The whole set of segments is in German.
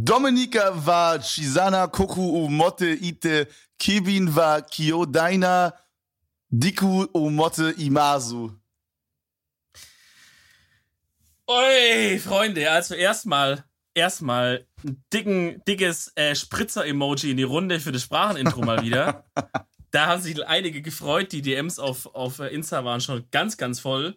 Dominika wa Chisana Koku Umote Ite Kevin wa Kyodaina Diku Umote Imasu. Oi, Freunde, also erstmal ein dickes Spritzer-Emoji in die Runde für das Sprachenintro mal wieder. Da haben sich einige gefreut, die DMs auf Insta waren schon ganz, ganz voll.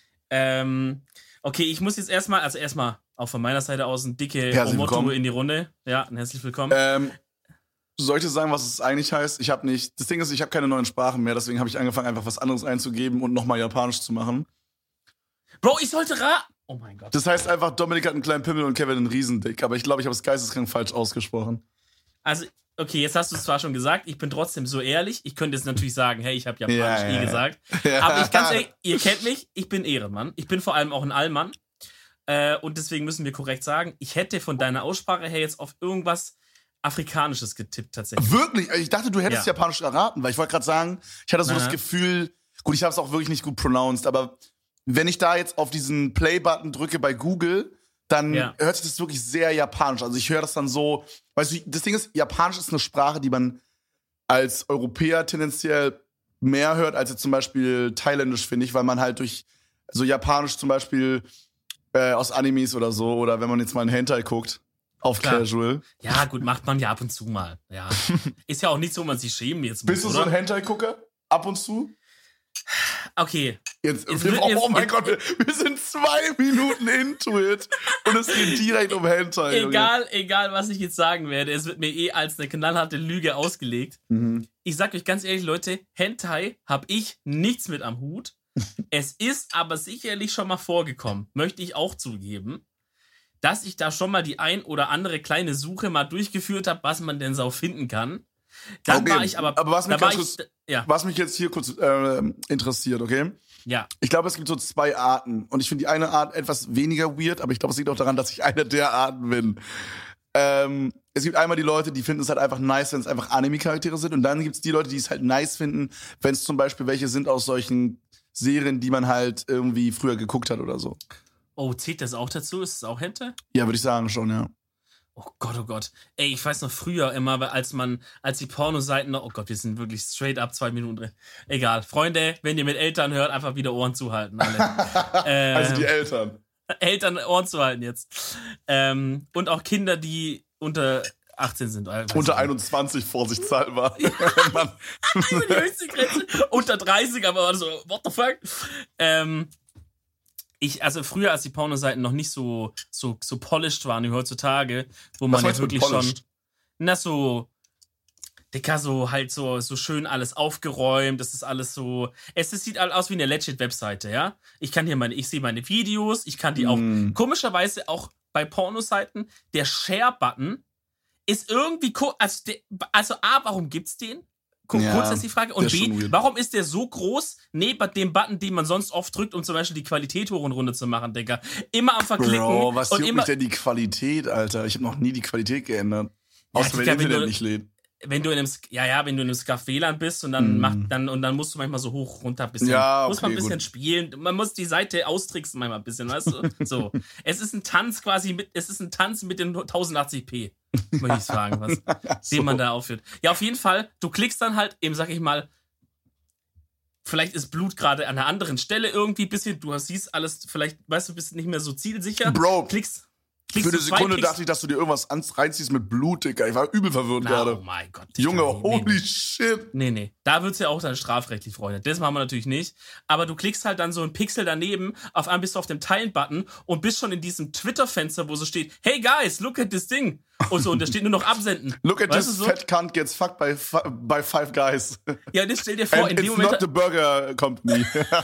Okay, ich muss jetzt erstmal auch von meiner Seite aus ein dicke Omoto in die Runde. Ja, ein herzlich willkommen. Soll ich dir sagen, was es eigentlich heißt? Das Ding ist, ich habe keine neuen Sprachen mehr, deswegen habe ich angefangen, einfach was anderes einzugeben und nochmal Japanisch zu machen. Bro, ich sollte Oh mein Gott. Das heißt einfach, Dominik hat einen kleinen Pimmel und Kevin einen Riesendick. Aber ich glaube, ich habe es geisteskrank falsch ausgesprochen. Also, okay, jetzt hast du es zwar schon gesagt, ich bin trotzdem so ehrlich. Ich könnte jetzt natürlich sagen, hey, ich habe Japanisch gesagt. Ja. Aber ganz ehrlich, ihr kennt mich, ich bin Ehrenmann. Ich bin vor allem auch ein Allmann. Und deswegen müssen wir korrekt sagen, ich hätte von deiner Aussprache her jetzt auf irgendwas Afrikanisches getippt tatsächlich. Wirklich? Ich dachte, du hättest Japanisch erraten, weil ich wollte gerade sagen, ich hatte so das Gefühl, gut, ich habe es auch wirklich nicht gut pronounced, aber wenn ich da jetzt auf diesen Play-Button drücke bei Google, dann hört sich das wirklich sehr japanisch. Also ich höre das dann so, weißt du, das Ding ist, Japanisch ist eine Sprache, die man als Europäer tendenziell mehr hört, als jetzt zum Beispiel Thailändisch, finde ich, weil man halt durch so Japanisch zum Beispiel aus Animes oder so, oder wenn man jetzt mal einen Hentai guckt, auf Casual. Ja, gut, macht man ja ab und zu mal. Ja. Ist ja auch nicht so, man sich schämen jetzt muss, Bist du so ein Hentai-Gucker? Ab und zu? Okay. Oh mein Gott, wir sind 2 Minuten into it und es geht direkt um Hentai. Egal, was ich jetzt sagen werde, es wird mir als eine knallharte Lüge ausgelegt. Mhm. Ich sag euch ganz ehrlich, Leute, Hentai habe ich nichts mit am Hut. Es ist aber sicherlich schon mal vorgekommen, möchte ich auch zugeben, dass ich da schon mal die ein oder andere kleine Suche mal durchgeführt habe, was man denn so finden kann. Dann war ich aber was mich jetzt hier kurz interessiert, okay? Ja. Ich glaube, es gibt so 2 Arten. Und ich finde die eine Art etwas weniger weird, aber ich glaube, es liegt auch daran, dass ich einer der Arten bin. Es gibt einmal die Leute, die finden es halt einfach nice, wenn es einfach Anime-Charaktere sind. Und dann gibt es die Leute, die es halt nice finden, wenn es zum Beispiel welche sind aus solchen Serien, die man halt irgendwie früher geguckt hat oder so. Oh, zählt das auch dazu? Ist es auch Hentai? Ja, würde ich sagen schon, ja. Oh Gott. Ey, ich weiß noch früher immer, als die Pornoseiten noch, oh Gott, wir sind wirklich straight up 2 Minuten drin. Egal. Freunde, wenn ihr mit Eltern hört, einfach wieder Ohren zuhalten, alle. Also die Eltern. Eltern Ohren zuhalten jetzt. Und auch Kinder, die unter 18 sind. Unter 21, vorsichtshalber. Ja. Die höchste Grenze. Unter 30, aber so, what the fuck? Also früher, als die Pornoseiten noch nicht so polished waren wie heutzutage, wo man ja wirklich schon, Dicker, so halt so schön alles aufgeräumt, das ist alles so, es sieht aus wie eine legit Webseite, ja? Ich sehe meine Videos, ich kann die auch, komischerweise auch bei Pornoseiten, der Share-Button ist irgendwie, also A, warum gibt's den? Kurz ist die Frage. Und B, warum ist der so groß neben dem Button, den man sonst oft drückt, um zum Beispiel die Qualität hoch und runter zu machen, Digga? Immer am Verklicken. Bro, was juckt mich denn die Qualität, Alter? Ich habe noch nie die Qualität geändert. Außer wenn Internet nicht lädt. Wenn du in einem Skaf-WLAN bist und dann musst du manchmal so hoch runter ein bisschen. Ja, okay, muss man ein bisschen spielen. Man muss die Seite austricksen manchmal ein bisschen, weißt du? So. Es ist ein Tanz mit den 1080p. Möchte ich sagen, den man da aufführt. Ja, auf jeden Fall, du klickst dann halt, eben sag ich mal, vielleicht ist Blut gerade an einer anderen Stelle irgendwie ein bisschen, du siehst alles, vielleicht, weißt du, bist nicht mehr so zielsicher. Bro, klickst für eine Sekunde dachte ich, dass du dir irgendwas reinziehst mit Blut, Digga. Ich war übel verwirrt gerade. Oh mein Gott. Junge, holy shit. Nee. Da wird's ja auch dann strafrechtlich, Freunde. Das machen wir natürlich nicht. Aber du klickst halt dann so einen Pixel daneben, auf einmal bist du auf dem Teilen-Button und bist schon in diesem Twitter-Fenster, wo so steht, hey guys, look at this thing. Und so, und da steht nur noch absenden. Look at this fat cunt gets fucked by 5 guys. Ja, das stell dir vor, in dem Moment. It's not the burger company.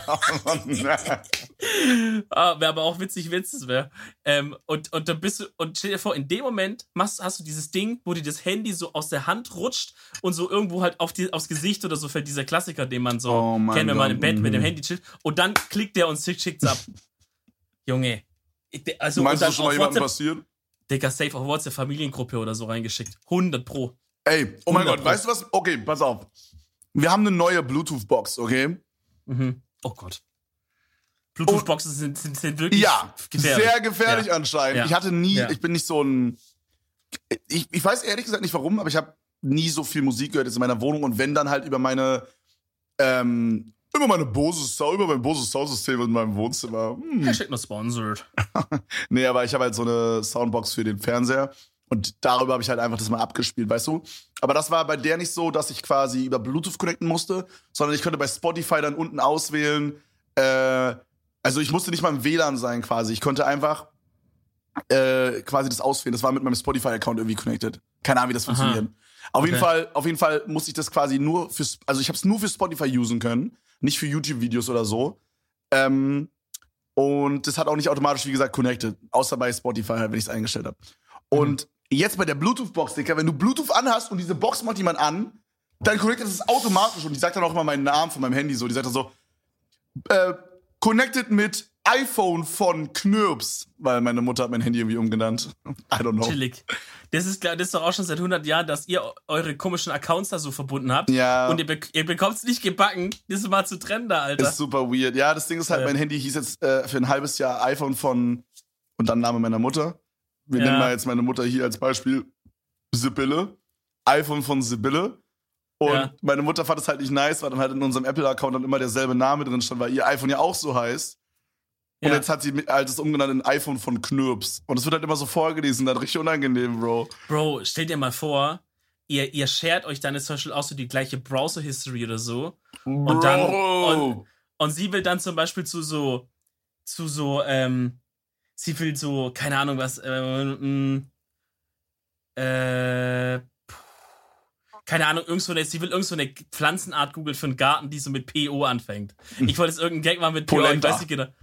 Wäre aber auch witzig, wenn es wäre. Und dann bist du, und stell dir vor, in dem Moment hast du dieses Ding, wo dir das Handy so aus der Hand rutscht und so irgendwo halt aufs Gesicht oder so fällt dieser Klassiker, den man so kennt, wenn man im Bett mit dem Handy chillt. Und dann klickt der und schickt's ab. Junge. Also, meinst du, schon mal jemandem passiert? Digga, safe auf WhatsApp Familiengruppe oder so reingeschickt. 100 Pro. Ey, oh mein Gott, weißt du was? Okay, pass auf. Wir haben eine neue Bluetooth-Box, okay? Mhm. Oh Gott. Bluetooth-Boxen sind wirklich gefährlich. Sehr gefährlich anscheinend. Ja. Ich bin nicht so ein Ich weiß ehrlich gesagt nicht warum, aber ich habe nie so viel Musik gehört jetzt in meiner Wohnung und wenn dann halt über mein Bose Soundsystem in meinem Wohnzimmer. Hashtag not sponsored. Nee, aber ich habe halt so eine Soundbox für den Fernseher und darüber habe ich halt einfach das mal abgespielt, weißt du? Aber das war bei der nicht so, dass ich quasi über Bluetooth connecten musste, sondern ich konnte bei Spotify dann unten auswählen, also ich musste nicht mal im WLAN sein quasi, ich konnte einfach quasi das auswählen. Das war mit meinem Spotify-Account irgendwie connected. Keine Ahnung, wie das funktioniert. Auf jeden Fall musste ich das quasi nur also ich habe es nur für Spotify usen können, nicht für YouTube-Videos oder so. Und das hat auch nicht automatisch, wie gesagt, connected. Außer bei Spotify halt, wenn ich es eingestellt habe. Und jetzt bei der Bluetooth-Box, Digga, wenn du Bluetooth anhast und diese Box macht jemand an, dann connectet es automatisch. Und die sagt dann auch immer meinen Namen von meinem Handy so. Die sagt dann so, connected mit iPhone von Knirps, weil meine Mutter hat mein Handy irgendwie umgenannt. I don't know. Chillig. Das ist doch auch schon seit 100 Jahren, dass ihr eure komischen Accounts da so verbunden habt. Ja. Und ihr bekommt es nicht gebacken, das mal zu trennen da, Alter. Ist super weird. Ja, das Ding ist halt, mein Handy hieß jetzt für ein halbes Jahr iPhone von und dann Name meiner Mutter. Wir nennen mal jetzt meine Mutter hier als Beispiel Sibylle. iPhone von Sibylle. Und meine Mutter fand es halt nicht nice, weil dann halt in unserem Apple-Account dann immer derselbe Name drin stand, weil ihr iPhone ja auch so heißt. Und jetzt hat sie halt das umgenannt in iPhone von Knirps. Und es wird halt immer so vorgelesen, dann richtig unangenehm, Bro. Bro, stell dir mal vor, ihr shared euch dann jetzt zum Beispiel auch so die gleiche Browser-History oder so. Und dann, und sie will dann zum Beispiel sie will so, keine Ahnung was, keine Ahnung, sie will irgend so eine Pflanzenart googeln für einen Garten, die so mit PO anfängt. Ich wollte jetzt irgendeinen Gag machen mit PO, ich weiß nicht genau.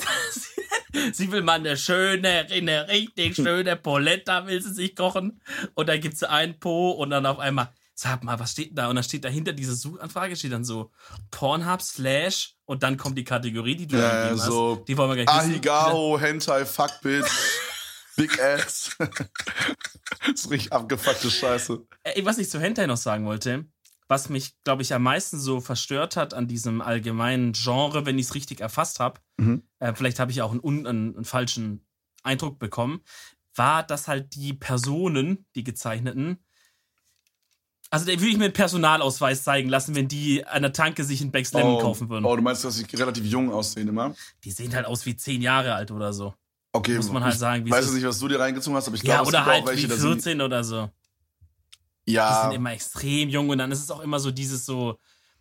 Sie will mal eine richtig schöne Polenta will sie sich kochen. Und dann gibt sie einen Po und dann auf einmal, sag mal, was steht da? Und dann steht dahinter diese Suchanfrage, steht dann so Pornhub / und dann kommt die Kategorie, die du angegeben so hast. Die wollen wir gleich wissen. Ahigao, Hentai, Fuckbitch, Big Ass. Das ist richtig abgefuckte Scheiße. Was ich zu Hentai noch sagen wollte, was mich, glaube ich, am meisten so verstört hat an diesem allgemeinen Genre, wenn ich es richtig erfasst habe, vielleicht habe ich auch einen falschen Eindruck bekommen, war, dass halt die Personen, die gezeichneten, also den würde ich mir einen Personalausweis zeigen lassen, wenn die an der Tanke sich einen Becks Lemon kaufen würden. Oh, du meinst, dass sie relativ jung aussehen immer? Die sehen halt aus wie 10 Jahre alt oder so. Okay, muss man halt sagen. Ich weiß nicht, was du dir reingezogen hast, aber ich glaube, es gibt halt auch welche, wie 14 oder so. Ja. Die sind immer extrem jung und dann ist es auch immer so dieses so,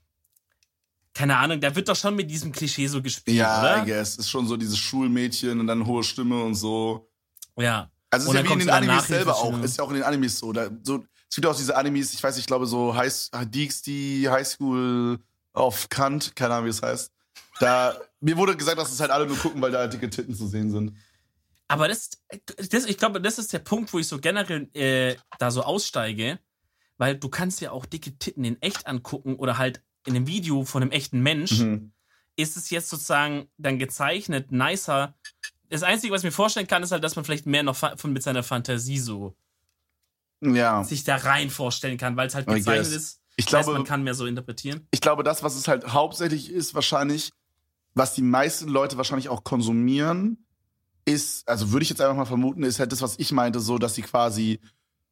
keine Ahnung, da wird doch schon mit diesem Klischee so gespielt, oder? Ja, I guess. Ist schon so dieses Schulmädchen und dann hohe Stimme und so. Ja. Also es ist ja wie in den Animes selber auch. Ist ja auch in den Animes so. Es gibt auch diese Animes, ich weiß nicht, ich glaube so die High School of Kant, keine Ahnung, wie es heißt. Mir wurde gesagt, dass es halt alle nur gucken, weil da halt dicke Titten zu sehen sind. Aber ich glaube, das ist der Punkt, wo ich so generell da so aussteige, weil du kannst ja auch dicke Titten in echt angucken oder halt in einem Video von einem echten Mensch. Ist es jetzt sozusagen dann gezeichnet, nicer. Das Einzige, was ich mir vorstellen kann, ist halt, dass man vielleicht mehr noch mit seiner Fantasie so sich da rein vorstellen kann, weil es halt gezeichnet ist. Ich glaube, man kann mehr so interpretieren. Ich glaube, das, was es halt hauptsächlich ist, wahrscheinlich, was die meisten Leute wahrscheinlich auch konsumieren, ist, also würde ich jetzt einfach mal vermuten, ist halt das, was ich meinte, so, dass sie quasi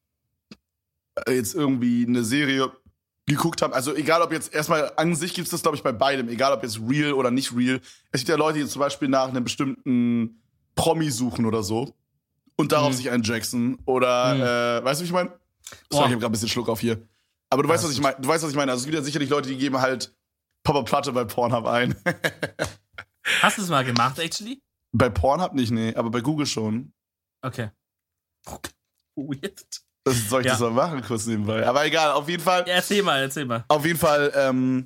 jetzt irgendwie eine Serie geguckt haben. Also egal, ob jetzt erstmal an sich gibt es das, glaube ich, bei beidem. Egal, ob jetzt real oder nicht real. Es gibt ja Leute, die zum Beispiel nach einem bestimmten Promi suchen oder so und darauf sich einen Jackson oder, weißt du, wie ich meine? Sorry, ich habe gerade ein bisschen Schluck auf hier. Aber du weißt, was ich meine. Du weißt, was ich meine. Also es gibt ja sicherlich Leute, die geben halt Papa Platte bei Pornhub ein. Hast du es mal gemacht, actually? Bei Pornhub nicht, nee, aber bei Google schon. Okay. Weird. Soll ich das mal machen, kurz nebenbei? Aber egal, auf jeden Fall. Ja, erzähl mal. Auf jeden Fall,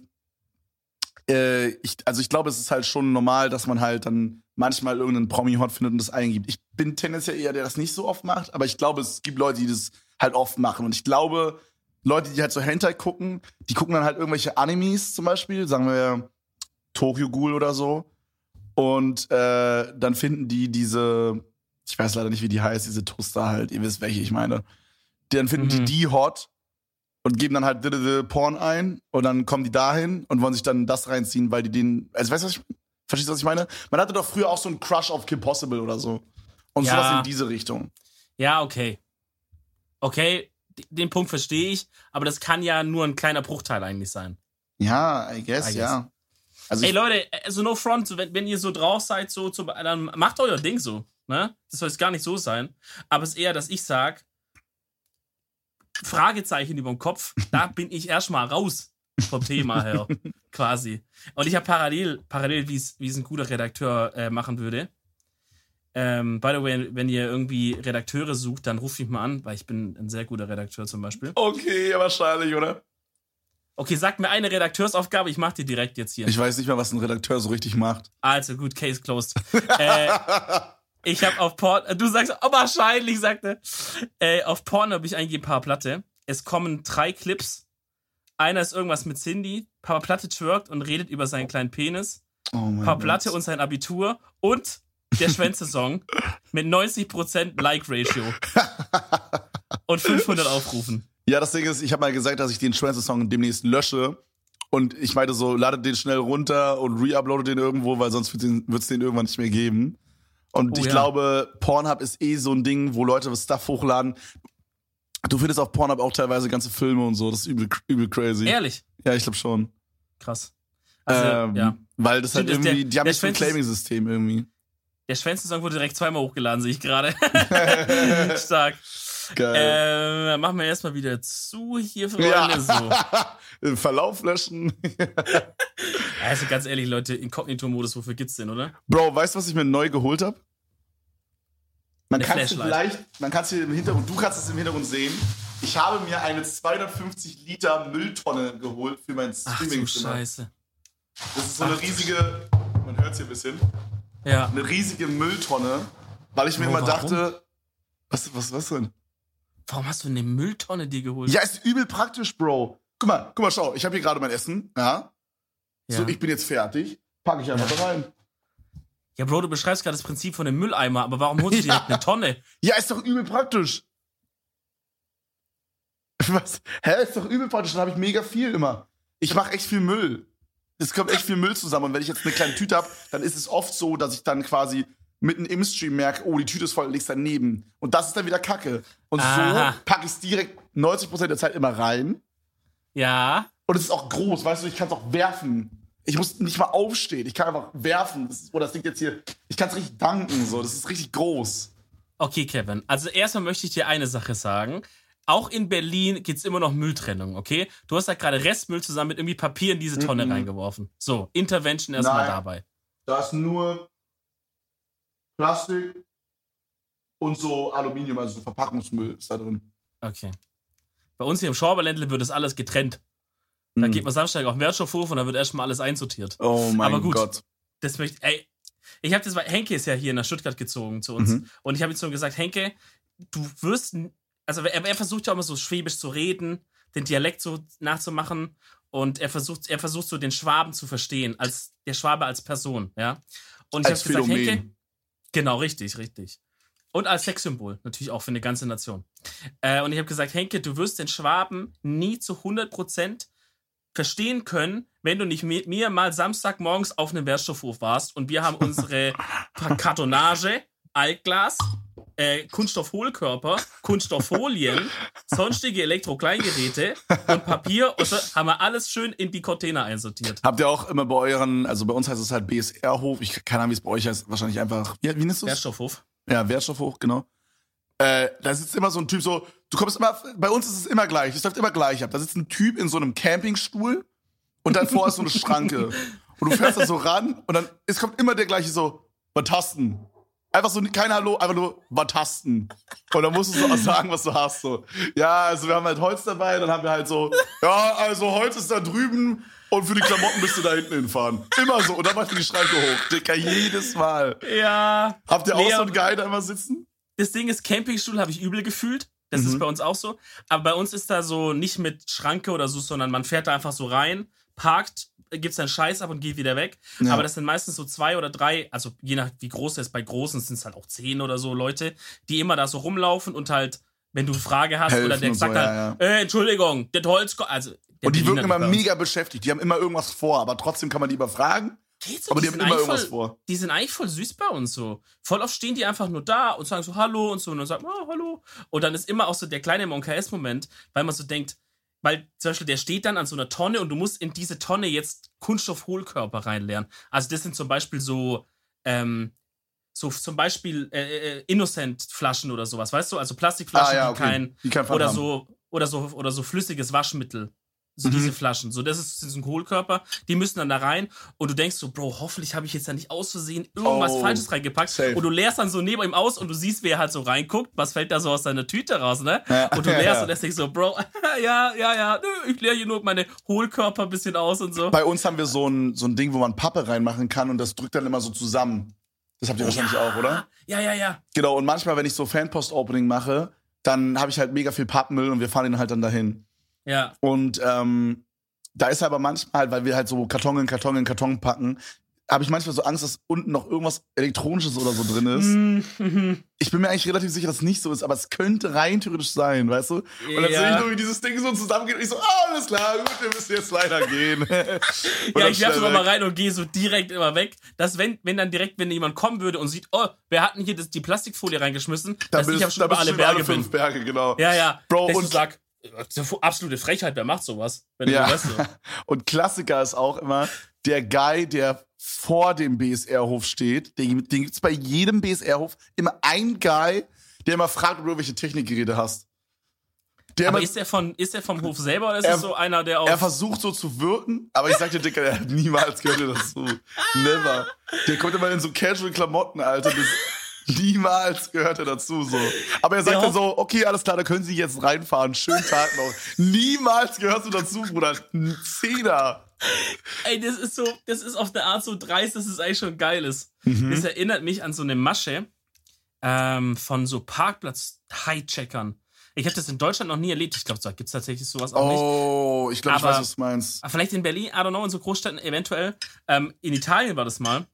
ich glaube, es ist halt schon normal, dass man halt dann manchmal irgendeinen Promi-Hot findet und das eingibt. Ich bin tendenziell eher, der das nicht so oft macht, aber ich glaube, es gibt Leute, die das halt oft machen. Und ich glaube, Leute, die halt so Hentai gucken, die gucken dann halt irgendwelche Animes zum Beispiel, sagen wir Tokyo Ghoul oder so. Und dann finden die diese, ich weiß leider nicht, wie die heißt, diese Toaster halt, ihr wisst, welche ich meine. Dann finden die hot und geben dann halt Porn ein und dann kommen die dahin und wollen sich dann das reinziehen, weil die den, also weißt du, verstehst du, was ich meine? Man hatte doch früher auch so einen Crush auf Kim Possible oder so. Und sowas in diese Richtung. Ja, okay. Okay, den Punkt verstehe ich, aber das kann ja nur ein kleiner Bruchteil eigentlich sein. Ja, I guess. Ja. Also Leute, also no front, wenn ihr so drauf seid, dann macht euer Ding so. Ne? Das soll jetzt gar nicht so sein. Aber es ist eher, dass ich sag, Fragezeichen über dem Kopf, da bin ich erstmal raus vom Thema her, quasi. Und ich habe parallel wie es ein guter Redakteur machen würde. By the way, wenn ihr irgendwie Redakteure sucht, dann ruft mich mal an, weil ich bin ein sehr guter Redakteur zum Beispiel. Okay, wahrscheinlich, oder? Okay, sagt mir eine Redakteursaufgabe, ich mach die direkt jetzt hier. Ich weiß nicht mal, was ein Redakteur so richtig macht. Also gut, Case closed. Ich habe auf du sagst, wahrscheinlich, sagte. Auf Porn habe ich eingegeben, Papa Platte. Es kommen 3 Clips. Einer ist irgendwas mit Cindy. Papa Platte twerkt und redet über seinen kleinen Penis. Papa Platte und sein Abitur. Und der Schwänze-Song mit 90% Like-Ratio. Und 500 Aufrufen. Ja, das Ding ist, ich habe mal gesagt, dass ich den Schwänze-Song demnächst lösche. Und ich meinte so, ladet den schnell runter und re-uploadet den irgendwo, weil sonst wird's den irgendwann nicht mehr geben. Und ich glaube, Pornhub ist so ein Ding, wo Leute Stuff hochladen. Du findest auf Pornhub auch teilweise ganze Filme und so. Das ist übel crazy. Ehrlich? Ja, ich glaube schon. Krass. Also, ja. Weil das halt irgendwie, die haben nicht so ein Claiming-System irgendwie. Der Schwänze-Song wurde direkt 2-mal hochgeladen, sehe ich gerade. Stark. Geil. Machen wir erstmal wieder zu hier, Freunde. Ja. So. Verlauf löschen. Also ganz ehrlich, Leute, Inkognito-Modus, wofür gibt's denn, oder? Bro, weißt du, was ich mir neu geholt habe? Du kannst es im Hintergrund sehen. Ich habe mir eine 250 Liter Mülltonne geholt für mein Streaming-Zimmer. Ach du Scheiße. Das ist so eine riesige, man hört es hier ein bisschen, eine riesige Mülltonne, weil ich mir immer dachte, was denn? Warum hast du eine Mülltonne dir geholt? Ja, ist übel praktisch, Bro. Guck mal, schau, ich habe hier gerade mein Essen, So, ich bin jetzt fertig, packe ich einfach da rein. Ja, Bro, du beschreibst gerade das Prinzip von einem Mülleimer, aber warum holst du direkt eine Tonne? Ja, ist doch übel praktisch. Was? Ist doch übel praktisch, dann habe ich mega viel immer. Ich mache echt viel Müll. Es kommt echt viel Müll zusammen und wenn ich jetzt eine kleine Tüte habe, dann ist es oft so, dass ich dann quasi mitten im Stream merke, oh, die Tüte ist voll, legst daneben. Und das ist dann wieder Kacke. Und so packe ich es direkt 90% der Zeit immer rein. Ja. Und es ist auch groß, weißt du, ich kann es auch werfen. Ich muss nicht mal aufstehen, ich kann einfach werfen. Das liegt jetzt hier, ich kann es richtig danken, so, das ist richtig groß. Okay, Kevin, also erstmal möchte ich dir eine Sache sagen. Auch in Berlin gibt's immer noch Mülltrennung, okay? Du hast da gerade Restmüll zusammen mit irgendwie Papier in diese Tonne reingeworfen. So, Intervention erstmal dabei. Da ist nur Plastik und so Aluminium, also so Verpackungsmüll ist da drin. Okay. Bei uns hier im Schorberländle wird das alles getrennt. Da geht man Samstag auf den Wertstoffhof und da wird erstmal alles einsortiert. Oh mein Gott. Das möchte ich habe das, weil Henke ist ja hier nach Stuttgart gezogen zu uns. Und ich habe ihm so gesagt, Henke, du wirst, also er versucht ja auch immer so schwäbisch zu reden, den Dialekt so nachzumachen und er versucht so den Schwaben zu verstehen, als der Schwabe als Person, ja. Und ich habe gesagt, Henke, genau, richtig. Und als Sexsymbol, natürlich auch für eine ganze Nation. Und ich habe gesagt, Henke, du wirst den Schwaben nie zu 100% verstehen können, wenn du nicht mit mir mal Samstagmorgens auf einem Wertstoffhof warst und wir haben unsere Kartonage, Altglas, Kunststoffhohlkörper, Kunststofffolien, sonstige Elektrokleingeräte und Papier und so haben wir alles schön in die Container einsortiert. Habt ihr auch immer bei euren, also bei uns heißt es halt BSR-Hof, keine Ahnung, wie es bei euch heißt, wahrscheinlich einfach, wie nennst du es? Wertstoffhof. Ja, Wertstoffhof, genau. Da sitzt immer so ein Typ so, du kommst immer, bei uns ist es immer gleich, es läuft immer gleich ab. Da sitzt ein Typ in so einem Campingstuhl und dann vorher ist so eine Schranke. Und du fährst da so ran und dann, es kommt immer der gleiche so, was hast du? Einfach so, kein Hallo, einfach nur, was hast du? Und dann musst du so auch sagen, was du hast, so. Ja, also wir haben halt Holz dabei, dann haben wir halt so, ja, also Holz ist da drüben und für die Klamotten müsst ihr da hinten hinfahren. Immer so, und dann machst du die Schranke hoch. Dicker, jedes Mal. Ja. Habt ihr auch so einen Guy da immer sitzen? Das Ding ist, Campingstuhl habe ich übel gefühlt. Das ist bei uns auch so. Aber bei uns ist da so nicht mit Schranke oder so, sondern man fährt da einfach so rein, parkt, gibt seinen Scheiß ab und geht wieder weg. Ja. Aber das sind meistens so 2 oder 3, also je nach wie groß er ist, bei Großen sind es halt auch 10 oder so Leute, die immer da so rumlaufen und halt, wenn du eine Frage hast helfen oder der sagt so, halt, Entschuldigung, das Holz, also. Und die wirken immer mega beschäftigt, die haben immer irgendwas vor, aber trotzdem kann man die immer fragen Geht so, aber die haben immer irgendwas vor. Die sind eigentlich voll süß bei uns so. Voll oft stehen die einfach nur da und sagen so Hallo und so und dann sagen, hallo. Und dann ist immer auch so der kleine Monk-KS-Moment, weil man so denkt, weil zum Beispiel der steht dann an so einer Tonne und du musst in diese Tonne jetzt Kunststoffhohlkörper reinleeren. Also das sind zum Beispiel so zum Beispiel Innocent-Flaschen oder sowas, weißt du? Also Plastikflaschen, die kein oder so flüssiges Waschmittel. So diese Flaschen. So, das ist ein Hohlkörper. Die müssen dann da rein und du denkst so, Bro, hoffentlich habe ich jetzt da nicht aus Versehen irgendwas Falsches reingepackt. Safe. Und du leerst dann so neben ihm aus und du siehst, wie er halt so reinguckt. Was fällt da so aus deiner Tüte raus, ne? Ja, und du leerst und lässt dich so, Bro, ich leere hier nur meine Hohlkörper ein bisschen aus und so. Bei uns haben wir so ein Ding, wo man Pappe reinmachen kann und das drückt dann immer so zusammen. Das habt ihr wahrscheinlich auch, oder? Ja. Genau, und manchmal, wenn ich so Fanpost-Opening mache, dann habe ich halt mega viel Pappmüll und wir fahren ihn halt dann dahin. Ja. Und da ist aber manchmal, weil wir halt so Karton in Karton packen, habe ich manchmal so Angst, dass unten noch irgendwas Elektronisches oder so drin ist. Ich bin mir eigentlich relativ sicher, dass es nicht so ist, aber es könnte rein theoretisch sein, weißt du? Und dann sehe ich nur, wie dieses Ding so zusammengeht und ich so, alles klar, gut, wir müssen jetzt leider gehen. Ja, ich werfe mal rein und gehe so direkt immer weg, dass wenn jemand kommen würde und sieht, oh, wer hat denn hier die Plastikfolie reingeschmissen, dass ich schon über alle Berge bin. 5 Berge, genau. Ja. Bro, und sag, absolute Frechheit, wer macht sowas? Wenn du weißt so. Und Klassiker ist auch immer der Guy, der vor dem BSR-Hof steht. Den gibt's bei jedem BSR-Hof immer ein Guy, der immer fragt, ob du welche Technikgeräte hast. Aber ist der vom Hof selber oder ist es so einer, der auch... Er versucht so zu wirken, aber ich sag dir, Dicker, der hat niemals gehört dazu. Never. Der kommt immer in so Casual-Klamotten, Alter. Niemals gehört er dazu, so. Aber er sagt dann so, okay, alles klar, da können Sie jetzt reinfahren. Schönen Tag noch. Niemals gehörst du dazu, Bruder. Ein Zehner. Ey, das ist auf der Art so dreist, dass es eigentlich schon geil ist. Das erinnert mich an so eine Masche von so Parkplatz-Hijackern. Ich habe das in Deutschland noch nie erlebt. Ich glaube, da gibt es tatsächlich sowas auch nicht. Oh, ich glaube, ich weiß, was du meinst. Vielleicht in Berlin, I don't know, in so Großstädten eventuell. In Italien war das mal.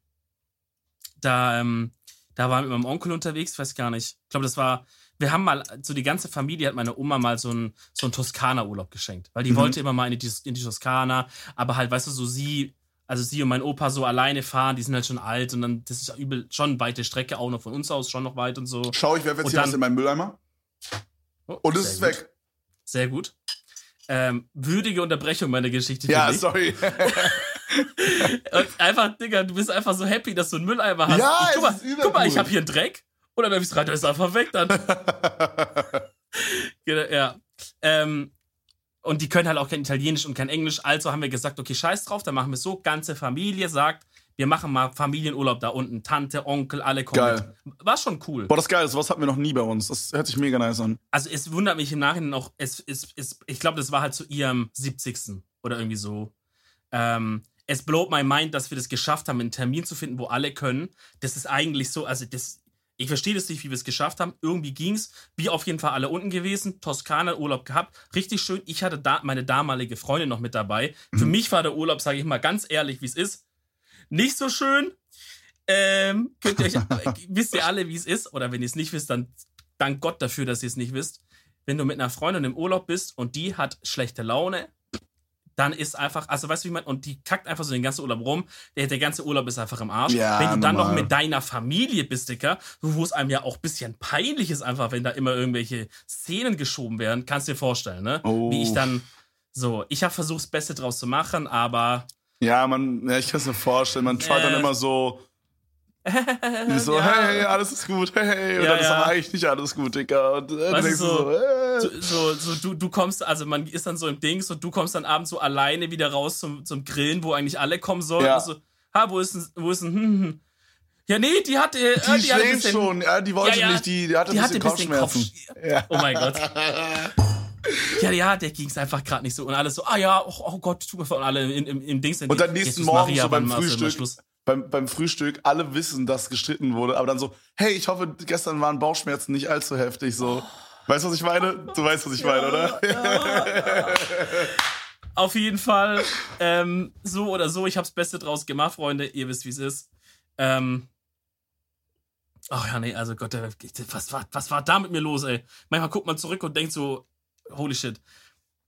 Da war ich mit meinem Onkel unterwegs, ich weiß gar nicht. Ich glaube, wir haben mal, so die ganze Familie hat meine Oma mal so einen Toskana-Urlaub geschenkt. Weil die wollte immer mal in die Toskana, aber halt, weißt du, so sie und mein Opa so alleine fahren, die sind halt schon alt und dann, das ist schon eine weite Strecke, auch noch von uns aus, schon noch weit und so. Schau, ich werfe jetzt hier was in meinen Mülleimer. Und es ist weg. Sehr gut. Würdige Unterbrechung meiner Geschichte. Ja, sorry. Und einfach, Digga, du bist einfach so happy, dass du einen Mülleimer hast. Ja, guck mal, ich habe hier einen Dreck. Und dann werf ich's rein, der ist einfach weg dann. Ja. Und die können halt auch kein Italienisch und kein Englisch. Also haben wir gesagt, okay, scheiß drauf, dann machen wir so. Ganze Familie sagt, wir machen mal Familienurlaub da unten. Tante, Onkel, alle kommen geil. Mit. War schon cool. Boah, das ist geil. Sowas hatten wir noch nie bei uns. Das hört sich mega nice an. Also es wundert mich im Nachhinein auch, ich glaube, das war halt zu ihrem 70. oder irgendwie so. Es blowt my mind, dass wir das geschafft haben, einen Termin zu finden, wo alle können. Das ist eigentlich so, ich verstehe das nicht, wie wir es geschafft haben. Irgendwie ging's. Wir auf jeden Fall alle unten gewesen. Toskana, Urlaub gehabt. Richtig schön. Ich hatte meine damalige Freundin noch mit dabei. Für mich war der Urlaub, sage ich mal ganz ehrlich, wie es ist, nicht so schön. Wisst ihr alle, wie es ist? Oder wenn ihr es nicht wisst, dann dank Gott dafür, dass ihr es nicht wisst. Wenn du mit einer Freundin im Urlaub bist und die hat schlechte Laune, dann ist einfach, also weißt du, wie man, und die kackt einfach so den ganzen Urlaub rum, der ganze Urlaub ist einfach im Arsch. Ja, wenn du dann noch mit deiner Familie bist, Dicker, wo es einem ja auch ein bisschen peinlich ist einfach, wenn da immer irgendwelche Szenen geschoben werden, kannst du dir vorstellen, ne? Oh. Wie ich dann, ich habe versucht, das Beste draus zu machen, aber... Ja, ich kann es mir vorstellen, man tryt dann immer so... so, ja. Hey, alles ist gut, hey, und dann ist aber eigentlich nicht alles gut, Digga. Und dann denkst du du kommst, also man ist dann so im Dings und du kommst dann abends so alleine wieder raus zum Grillen, wo eigentlich alle kommen sollen. Ja. Und so, wo ist denn, Ja, nee, die hatte schläft schon, ja, die wollte nicht, die hatte ein bisschen Kopfschmerzen. Ja. Oh mein Gott. Ja, der ging's einfach gerade nicht so. Und alles so, oh Gott, tut mir voll, alle im Dings. Und dann nächsten Morgen so beim Frühstück. Beim Frühstück, alle wissen, dass gestritten wurde, aber dann so, hey, ich hoffe, gestern waren Bauchschmerzen nicht allzu heftig, so. Weißt du, was ich meine? Du weißt, was ich meine, oder? Ja. Auf jeden Fall, so oder so, ich hab's Beste draus gemacht, Freunde, ihr wisst, wie es ist. Also Gott, was war da mit mir los, ey? Manchmal guckt man zurück und denkt so, holy shit.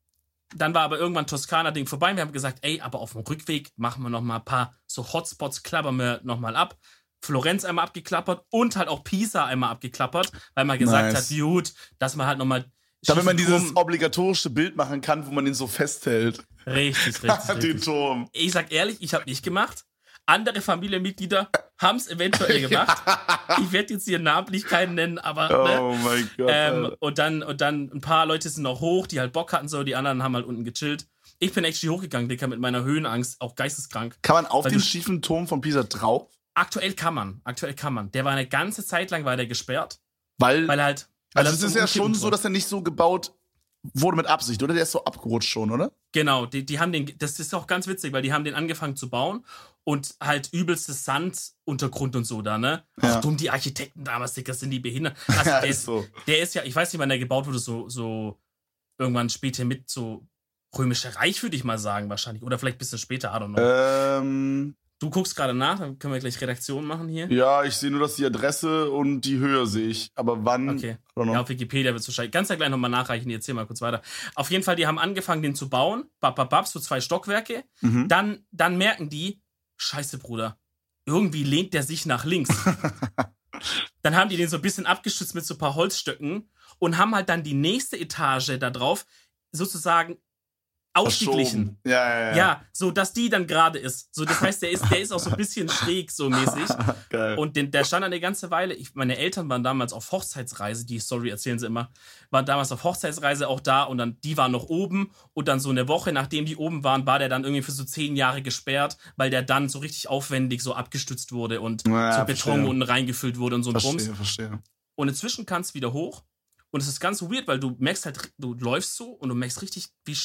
dann war aber irgendwann Toskana-Ding vorbei. Wir haben gesagt, ey, aber auf dem Rückweg machen wir noch mal ein paar so Hotspots, klappern wir noch mal ab. Florenz einmal abgeklappert und halt auch Pisa einmal abgeklappert, weil man gesagt hat, gut, dass man halt noch mal damit man dieses obligatorische Bild machen kann, wo man den so festhält. Richtig. Den Turm. Ich sag ehrlich, ich habe nicht gemacht. Andere Familienmitglieder haben es eventuell gemacht. Ich werde jetzt hier namentlich keinen nennen, aber oh mein Gott. Und dann ein paar Leute sind noch hoch, die halt Bock hatten, so, die anderen haben halt unten gechillt. Ich bin actually hochgegangen, Dicker, mit meiner Höhenangst, auch geisteskrank. Kann man auf den schiefen Turm von Pisa drauf? Aktuell kann man. Der war eine ganze Zeit lang gesperrt. Weil halt. Also es ist ja schon so, dass er nicht so gebaut wurde mit Absicht, oder? Der ist so abgerutscht schon, oder? Genau, die haben den, das ist auch ganz witzig, weil die haben den angefangen zu bauen und halt übelstes Sanduntergrund und so da, ne? Ja. Auch dumm, die Architekten damals, Dicker, sind die behindert. Also der ist ja, ich weiß nicht, wann der gebaut wurde, so irgendwann später mit so Römische Reich, würde ich mal sagen, wahrscheinlich. Oder vielleicht ein bisschen später, I don't know. Du guckst gerade nach, dann können wir gleich Redaktion machen hier. Ja, ich sehe nur, dass die Adresse und die Höhe sehe ich. Aber wann? Okay. Ja, auf Wikipedia wird es wahrscheinlich. Kannst ja gleich nochmal nachreichen, ich erzähl mal kurz weiter. Auf jeden Fall, die haben angefangen, den zu bauen. So 2 Stockwerke. Mhm. Dann merken die, Scheiße, Bruder, irgendwie lehnt der sich nach links. Dann haben die den so ein bisschen abgestützt mit so ein paar Holzstöcken und haben halt dann die nächste Etage da drauf sozusagen ausgeglichen. Ja, so dass die dann gerade ist. So, das heißt, der ist auch so ein bisschen schräg, so mäßig. Geil. Und der stand eine ganze Weile. Meine Eltern waren damals auf Hochzeitsreise, die Story erzählen sie immer, waren damals auf Hochzeitsreise auch da und dann, die waren noch oben und dann so eine Woche, nachdem die oben waren, war der dann irgendwie für so 10 Jahre gesperrt, weil der dann so richtig aufwendig so abgestützt wurde und so Beton unten reingefüllt wurde und so ein Bums. Verstehe. Und inzwischen kannst du wieder hoch. Und es ist ganz weird, weil du merkst halt, du läufst so und du merkst richtig,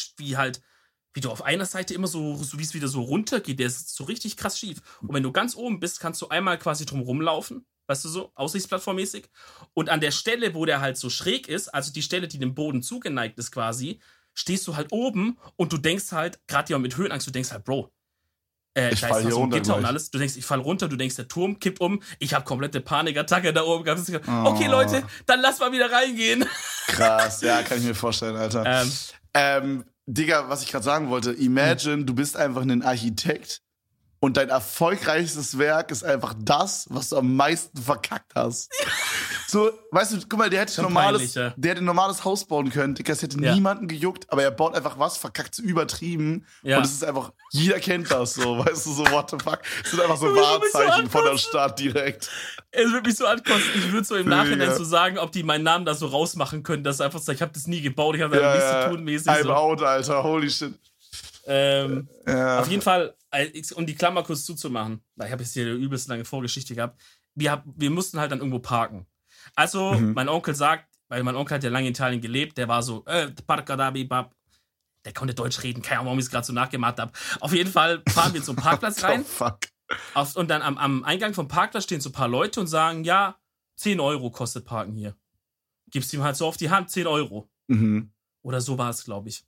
wie du auf einer Seite immer so wie es wieder so runtergeht. Der ist so richtig krass schief. Und wenn du ganz oben bist, kannst du einmal quasi drum rumlaufen. Weißt du so, aussichtsplattformmäßig. Und an der Stelle, wo der halt so schräg ist, also die Stelle, die dem Boden zugeneigt ist quasi, stehst du halt oben und du denkst halt, gerade ja mit Höhenangst, du denkst halt, Bro, ich fall hier runter Gitter und alles. Du denkst, ich fall runter, du denkst, der Turm kippt um. Ich habe komplette Panikattacke da oben gehabt. Okay, Leute, dann lass mal wieder reingehen. Krass, ja, kann ich mir vorstellen, Alter. Digga, was ich gerade sagen wollte, imagine, du bist einfach ein Architekt und dein erfolgreichstes Werk ist einfach das, was du am meisten verkackt hast. So, weißt du, guck mal, der hätte ein normales Haus bauen können, Digga, es hätte niemanden gejuckt, aber er baut einfach was, verkackt so übertrieben und es ist einfach, jeder kennt das so, weißt du, so what the fuck. Es sind einfach so Wahrzeichen von der Stadt direkt. Es würde mich so ankosten, ich würde so im Nachhinein so sagen, ob die meinen Namen da so rausmachen können, dass einfach so, ich habe das nie gebaut, ich habe da nichts zu tun mäßig. I'm out, Alter, holy shit. Auf jeden Fall, um die Klammer kurz zuzumachen, weil ich habe jetzt hier eine übelst lange Vorgeschichte gehabt, wir mussten halt dann irgendwo parken. Also, mein Onkel sagt, weil mein Onkel hat ja lange in Italien gelebt, der war so, der konnte Deutsch reden, keine Ahnung, warum ich es gerade so nachgemacht habe. Auf jeden Fall fahren wir zum Parkplatz rein. Und dann am Eingang vom Parkplatz stehen so ein paar Leute und sagen, ja, 10 Euro kostet Parken hier. Gibst ihm halt so auf die Hand, 10 Euro. Oder so war es, glaube ich.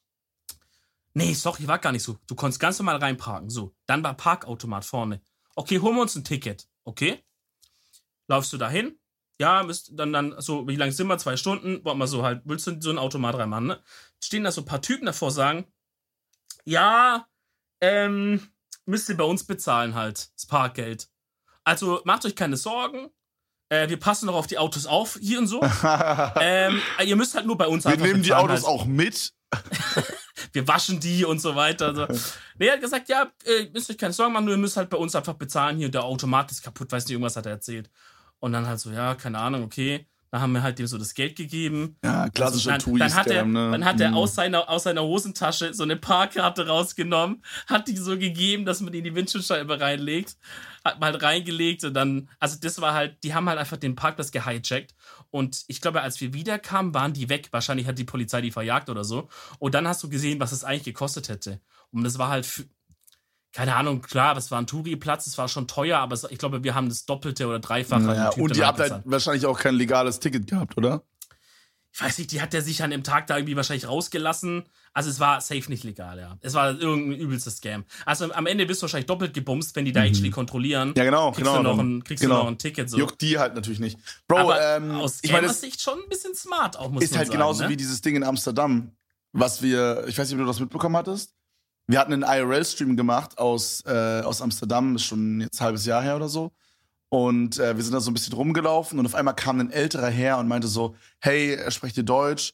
Nee, sorry, war gar nicht so. Du konntest ganz normal reinparken. So, dann war Parkautomat vorne. Okay, holen wir uns ein Ticket. Okay. Laufst du dahin? Ja, dann so, wie lange sind wir? 2 Stunden? Wollen wir so halt, willst du so ein Automat reinmachen, ne? Stehen da so ein paar Typen davor, sagen, ja, müsst ihr bei uns bezahlen halt, das Parkgeld. Also, macht euch keine Sorgen. Wir passen noch auf die Autos auf, hier und so. Ihr müsst halt nur bei uns einfach bezahlen. Wir nehmen die Autos halt auch mit. Wir waschen die und so weiter. So. Nee, er hat gesagt, ja, müsst euch keine Sorgen machen, nur ihr müsst halt bei uns einfach bezahlen. Hier, der Automat ist kaputt, weiß nicht, irgendwas hat er erzählt. Und dann halt so, ja, keine Ahnung, okay. Dann haben wir halt dem so das Geld gegeben. Ja, klassischer Touri-Scam, ne? Dann hat er aus seiner Hosentasche so eine Parkkarte rausgenommen, hat die so gegeben, dass man die in die Windschutzscheibe reinlegt. Hat man halt reingelegt und dann, also das war halt, die haben halt einfach den Parkplatz gehijackt. Und ich glaube, als wir wiederkamen, waren die weg. Wahrscheinlich hat die Polizei die verjagt oder so. Und dann hast du gesehen, was es eigentlich gekostet hätte. Und das war halt, keine Ahnung, klar, das war ein Touri-Platz, es war schon teuer, aber ich glaube, wir haben das Doppelte oder Dreifache. Ja, und ihr habt halt wahrscheinlich auch kein legales Ticket gehabt, oder? Ich weiß nicht, die hat der sich an dem Tag da irgendwie wahrscheinlich rausgelassen. Also es war safe nicht legal, ja. Es war irgendein übelstes Scam. Also am Ende wirst du wahrscheinlich doppelt gebumst, wenn die da actually kontrollieren. Ja, genau. Kriegst du noch ein Ticket. So. Juckt die halt natürlich nicht. Bro, aber aus Scammer-Sicht schon ein bisschen smart auch, muss man sagen. Ist halt genauso ne? wie dieses Ding in Amsterdam. ich weiß nicht, ob du das mitbekommen hattest. Wir hatten einen IRL-Stream gemacht aus Amsterdam, ist schon jetzt ein halbes Jahr her oder so. Und wir sind da so ein bisschen rumgelaufen und auf einmal kam ein älterer her und meinte so, hey, sprecht ihr Deutsch?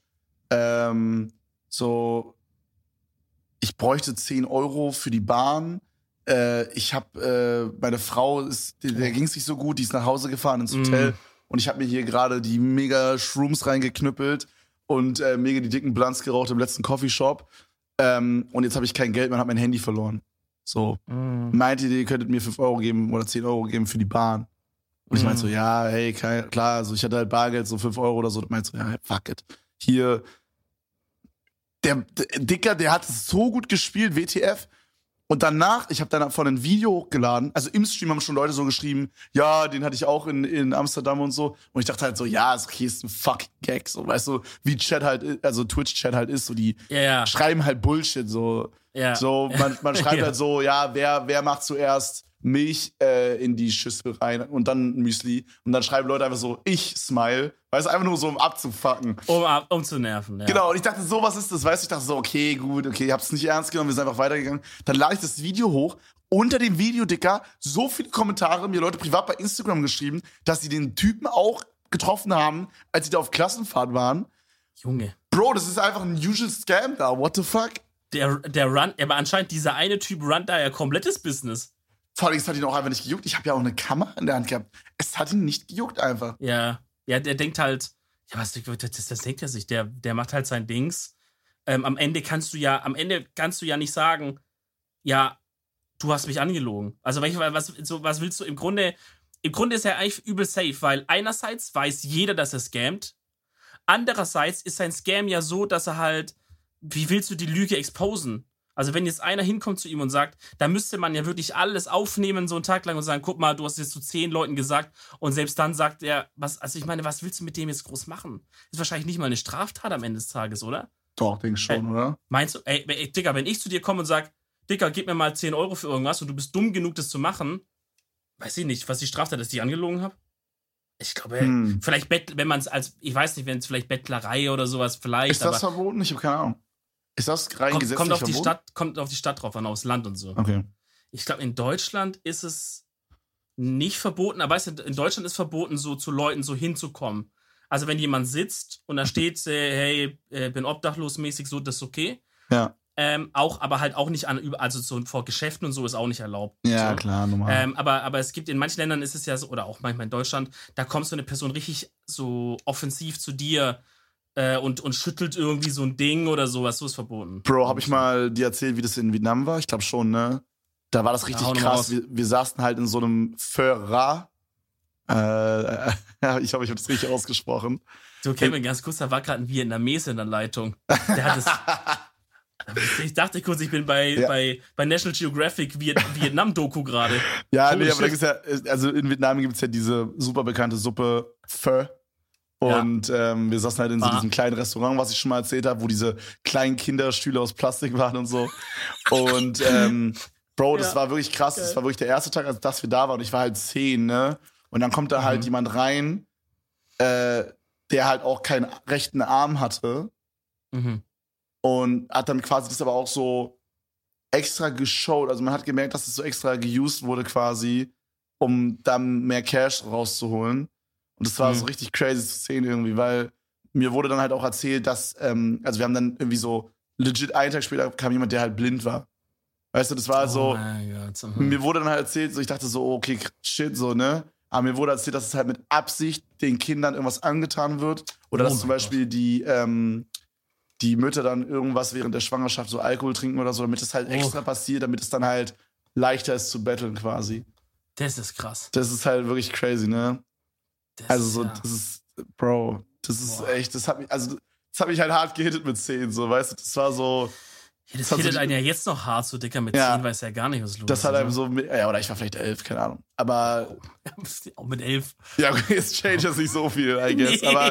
Ich bräuchte 10 Euro für die Bahn. Meine Frau, der ging's nicht so gut, die ist nach Hause gefahren ins Hotel und ich habe mir hier gerade die mega Shrooms reingeknüppelt und mega die dicken Blunts geraucht im letzten Coffeeshop. Und jetzt habe ich kein Geld mehr und habe mein Handy verloren. So, meinte ihr könntet mir 5 Euro geben oder 10 Euro geben für die Bahn. Und ich meinte so, ja, hey, klar, also ich hatte halt Bargeld, so 5 Euro oder so. Und meinte so, ja, fuck it. Hier, der Dicker, der hat so gut gespielt, WTF. Und danach, ich habe dann von ein Video hochgeladen, also im Stream haben schon Leute so geschrieben, ja, den hatte ich auch in Amsterdam und so. Und ich dachte halt so, ja, ist okay, ist ein fucking Gag, so, weißt du, wie Chat halt, also Twitch-Chat halt ist, so, die schreiben halt Bullshit, so. Ja. So, man schreibt halt so, ja, wer macht zuerst Milch in die Schüssel rein und dann Müsli. Und dann schreiben Leute einfach so, ich smile. Weißt du, einfach nur so, um abzufucken. Um zu nerven, ja. Genau, und ich dachte, so, was ist das? Weißt du, ich dachte so, okay, gut, okay, ich hab's nicht ernst genommen, wir sind einfach weitergegangen. Dann lade ich das Video hoch. Unter dem Video, Dicker, so viele Kommentare, mir Leute privat bei Instagram geschrieben, dass sie den Typen auch getroffen haben, als sie da auf Klassenfahrt waren. Junge. Bro, das ist einfach ein usual Scam da, what the fuck? Der aber anscheinend dieser eine Typ runnt da ja komplettes Business. Vor allem, es hat ihn auch einfach nicht gejuckt. Ich habe ja auch eine Kamera in der Hand gehabt. Es hat ihn nicht gejuckt einfach. Ja, der denkt halt, ja, das denkt er sich. Der macht halt sein Dings. Am Ende kannst du ja nicht sagen, ja, du hast mich angelogen. Also, was willst du im Grunde ist er eigentlich übel safe, weil einerseits weiß jeder, dass er scammt. Andererseits ist sein Scam ja so, dass er halt, wie willst du die Lüge exposen? Also wenn jetzt einer hinkommt zu ihm und sagt, da müsste man ja wirklich alles aufnehmen so einen Tag lang und sagen, guck mal, du hast jetzt zu 10 Leuten gesagt und selbst dann sagt er, was willst du mit dem jetzt groß machen? Ist wahrscheinlich nicht mal eine Straftat am Ende des Tages, oder? Doch, denke ich schon, oder? Meinst du, ey, Digga, wenn ich zu dir komme und sag, Digga, gib mir mal 10 Euro für irgendwas und du bist dumm genug, das zu machen, weiß ich nicht, was die Straftat ist, die ich angelogen habe? Ich glaube, vielleicht wenn man es ich weiß nicht, wenn es vielleicht Bettlerei oder sowas vielleicht. Ist das verboten? Ich habe keine Ahnung. Ist das rein gesetzlich verboten? Kommt auf die Stadt drauf an, aufs Land und so. Okay. Ich glaube, in Deutschland ist es nicht verboten, aber weißt du, in Deutschland ist verboten, so zu Leuten so hinzukommen. Also wenn jemand sitzt und da steht, hey, bin obdachlos mäßig, so, das ist okay. Ja. Aber halt auch nicht also so vor Geschäften und so ist auch nicht erlaubt. Ja, so. Klar, normal. Aber es gibt in manchen Ländern ist es ja so, oder auch manchmal in Deutschland, da kommt so eine Person richtig so offensiv zu dir und schüttelt irgendwie so ein Ding oder sowas, so ist verboten. Bro, hab ich mal dir erzählt, wie das in Vietnam war? Ich glaube schon, ne? Da war das richtig krass. Wir saßen halt in so einem Phở. Ich hoffe, ich habe das richtig ausgesprochen. Du, Kevin, ganz kurz, da war gerade ein Vietnamese in der Leitung. Der hat es. Ich dachte kurz, ich bin bei National Geographic Vietnam-Doku gerade. Ja, nee, aber da gibt's ja, also in Vietnam gibt's ja diese super bekannte Suppe Pho. Und wir saßen halt in so diesem kleinen Restaurant, was ich schon mal erzählt habe, wo diese kleinen Kinderstühle aus Plastik waren und so. Und Bro, das war wirklich krass. Das war wirklich der erste Tag, als wir da waren. Und ich war halt 10, ne? Und dann kommt da halt jemand rein, der halt auch keinen rechten Arm hatte. Und hat dann quasi das aber auch so extra geshowt. Also man hat gemerkt, dass es so extra geused wurde quasi, um dann mehr Cash rauszuholen. Und das war so richtig crazy zu sehen irgendwie, weil mir wurde dann halt auch erzählt, dass, also wir haben dann irgendwie so legit einen Tag später kam jemand, der halt blind war. Weißt du, das war so, mir wurde dann halt erzählt, so ich dachte so, okay, shit, so, ne? Aber mir wurde erzählt, dass es halt mit Absicht den Kindern irgendwas angetan wird. Oder dass zum Beispiel die Mütter dann irgendwas während der Schwangerschaft so Alkohol trinken oder so, damit es halt extra passiert, damit es dann halt leichter ist zu battlen quasi. Das ist krass. Das ist halt wirklich crazy, ne? Das ist, Bro, das ist echt, das hat mich halt hart gehittet mit 10, so, weißt du, das war so. Ja, das hittet einen ja jetzt noch hart, so Dicker mit 10 weiß ja gar nicht, was los ist. Das hat einem so, oder ich war vielleicht 11, keine Ahnung, aber. Auch mit 11. Ja, es change jetzt nicht so viel, I guess, aber.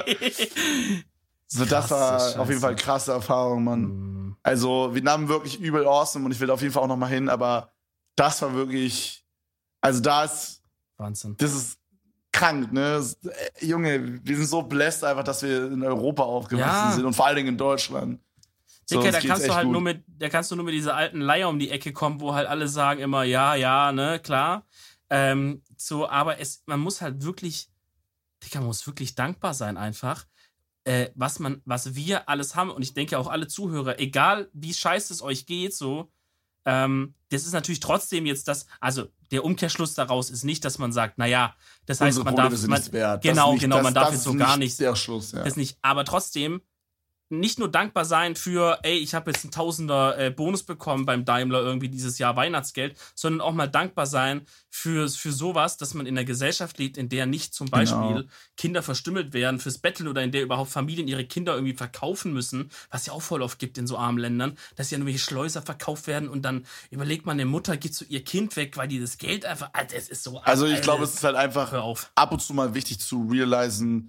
So, das war auf jeden Fall eine krasse Erfahrung, Mann. Also, Vietnam wirklich übel awesome und ich will auf jeden Fall auch noch mal hin, aber das war wirklich, also Wahnsinn. Das ist krank, ne? Junge, wir sind so blessed einfach, dass wir in Europa aufgewachsen sind und vor allen Dingen in Deutschland. So, Dicker, da kannst du nur mit dieser alten Leier um die Ecke kommen, wo halt alle sagen immer, ja, ne, klar. Aber man muss halt wirklich, Dicker, man muss wirklich dankbar sein einfach, was wir alles haben. Und ich denke auch alle Zuhörer, egal wie scheiße es euch geht, so, das ist natürlich trotzdem jetzt also der Umkehrschluss daraus ist nicht, dass man sagt, naja, das heißt, man darf, man darf jetzt so gar nicht, der Schluss, ja. das nicht, aber trotzdem nicht nur dankbar sein für, ich habe jetzt einen Tausender Bonus bekommen beim Daimler irgendwie dieses Jahr Weihnachtsgeld, sondern auch mal dankbar sein für sowas, dass man in einer Gesellschaft lebt, in der nicht zum Beispiel Kinder verstümmelt werden fürs Betteln oder in der überhaupt Familien ihre Kinder irgendwie verkaufen müssen, was ja auch voll oft gibt in so armen Ländern, dass ja irgendwelche Schleuser verkauft werden und dann überlegt man, eine Mutter gibt so ihr Kind weg, weil die das Geld einfach, es ist so. Also ich glaube, es ist halt einfach ab und zu mal wichtig zu realisen,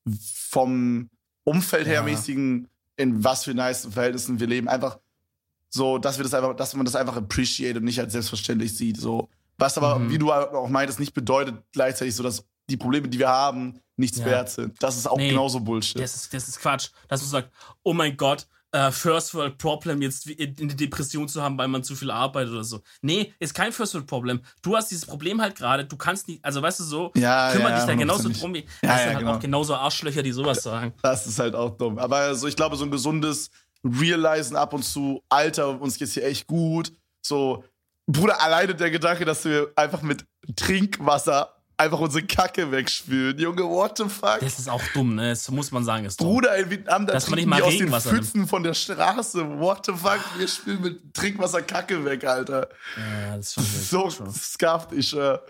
vom Umfeld her mäßigen, in was für nice Verhältnissen wir leben. Einfach so, dass man das einfach appreciate und nicht als selbstverständlich sieht. So. Was aber, wie du auch meintest, nicht bedeutet gleichzeitig so, dass die Probleme, die wir haben, nichts wert sind. Das ist auch genauso Bullshit. Das ist Quatsch. Dass du sagst, oh mein Gott, First World Problem, jetzt in die Depression zu haben, weil man zu viel arbeitet oder so. Nee, ist kein First World Problem. Du hast dieses Problem halt gerade, du kannst nicht, also weißt du so, kümmere dich da genauso drum, wie das sind halt auch genauso Arschlöcher, die sowas sagen. Das ist halt auch dumm. Aber so, ich glaube, so ein gesundes Realisen ab und zu, Alter, uns geht's hier echt gut. So, Bruder, alleine der Gedanke, dass wir einfach mit Trinkwasser einfach unsere Kacke wegspülen. Junge, what the fuck? Das ist auch dumm, ne? Das muss man sagen, ist dumm. Bruder, in Vietnam, da trinken die aus den Pfützen nimmt. Von der Straße. What the fuck? Wir spülen mit Trinkwasser Kacke weg, Alter. Ja, das ist schon so scuffed, ich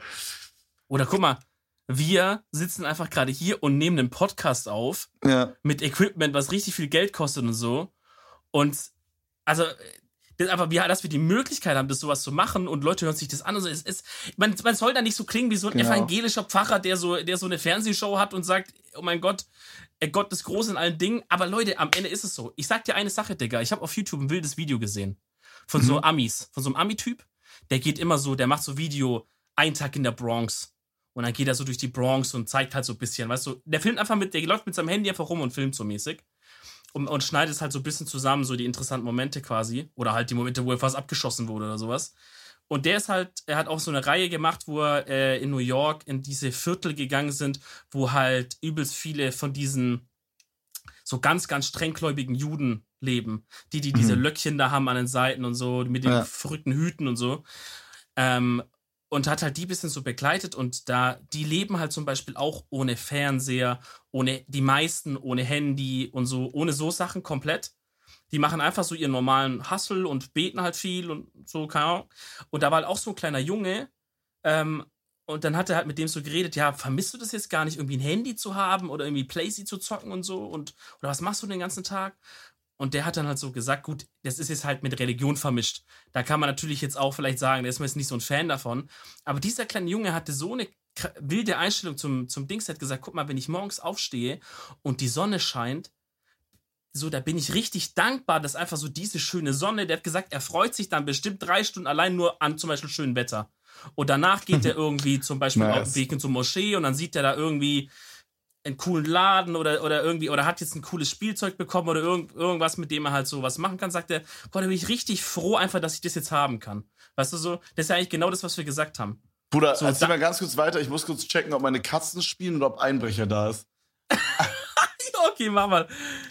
Oder guck mal, wir sitzen einfach gerade hier und nehmen einen Podcast auf mit Equipment, was richtig viel Geld kostet und so. Und also das einfach, dass wir die Möglichkeit haben, das sowas zu machen und Leute hören sich das an und so. Man soll da nicht so klingen wie so ein evangelischer Pfarrer, der so eine Fernsehshow hat und sagt, oh mein Gott, Gott ist groß in allen Dingen. Aber Leute, am Ende ist es so. Ich sag dir eine Sache, Digga. Ich habe auf YouTube ein wildes Video gesehen von so Amis, von so einem Ami-Typ. Der geht immer so, der macht so Video, einen Tag in der Bronx. Und dann geht er so durch die Bronx und zeigt halt so ein bisschen, weißt du, der läuft mit seinem Handy einfach rum und filmt so mäßig. Und schneidet es halt so ein bisschen zusammen, so die interessanten Momente quasi. Oder halt die Momente, wo er fast abgeschossen wurde oder sowas. Und er hat auch so eine Reihe gemacht, wo er in New York in diese Viertel gegangen sind, wo halt übelst viele von diesen so ganz, ganz strenggläubigen Juden leben. Die diese Löckchen da haben an den Seiten und so, mit den verrückten Hüten und so. Und hat halt die ein bisschen so begleitet und die leben halt zum Beispiel auch ohne Fernseher, die meisten ohne Handy und so, ohne so Sachen komplett. Die machen einfach so ihren normalen Hustle und beten halt viel und so, keine Ahnung. Und da war halt auch so ein kleiner Junge, und dann hat er halt mit dem so geredet, ja, vermisst du das jetzt gar nicht, irgendwie ein Handy zu haben oder irgendwie Playsee zu zocken und so oder was machst du den ganzen Tag? Und der hat dann halt so gesagt, gut, das ist jetzt halt mit Religion vermischt. Da kann man natürlich jetzt auch vielleicht sagen, der ist mir jetzt nicht so ein Fan davon. Aber dieser kleine Junge hatte so eine wilde Einstellung zum Dings, hat gesagt, guck mal, wenn ich morgens aufstehe und die Sonne scheint, so, da bin ich richtig dankbar, dass einfach so diese schöne Sonne, der hat gesagt, er freut sich dann bestimmt 3 Stunden allein nur an zum Beispiel schönem Wetter. Und danach geht er irgendwie zum Beispiel auf den Weg zur Moschee und dann sieht er da irgendwie einen coolen Laden oder irgendwie, oder hat jetzt ein cooles Spielzeug bekommen oder irgendwas, mit dem er halt so was machen kann, sagt er, Gott, da bin ich richtig froh einfach, dass ich das jetzt haben kann. Weißt du so? Das ist ja eigentlich genau das, was wir gesagt haben. Bruder, so, erzähl mal ganz kurz weiter. Ich muss kurz checken, ob meine Katzen spielen oder ob Einbrecher da ist. Okay, mach mal.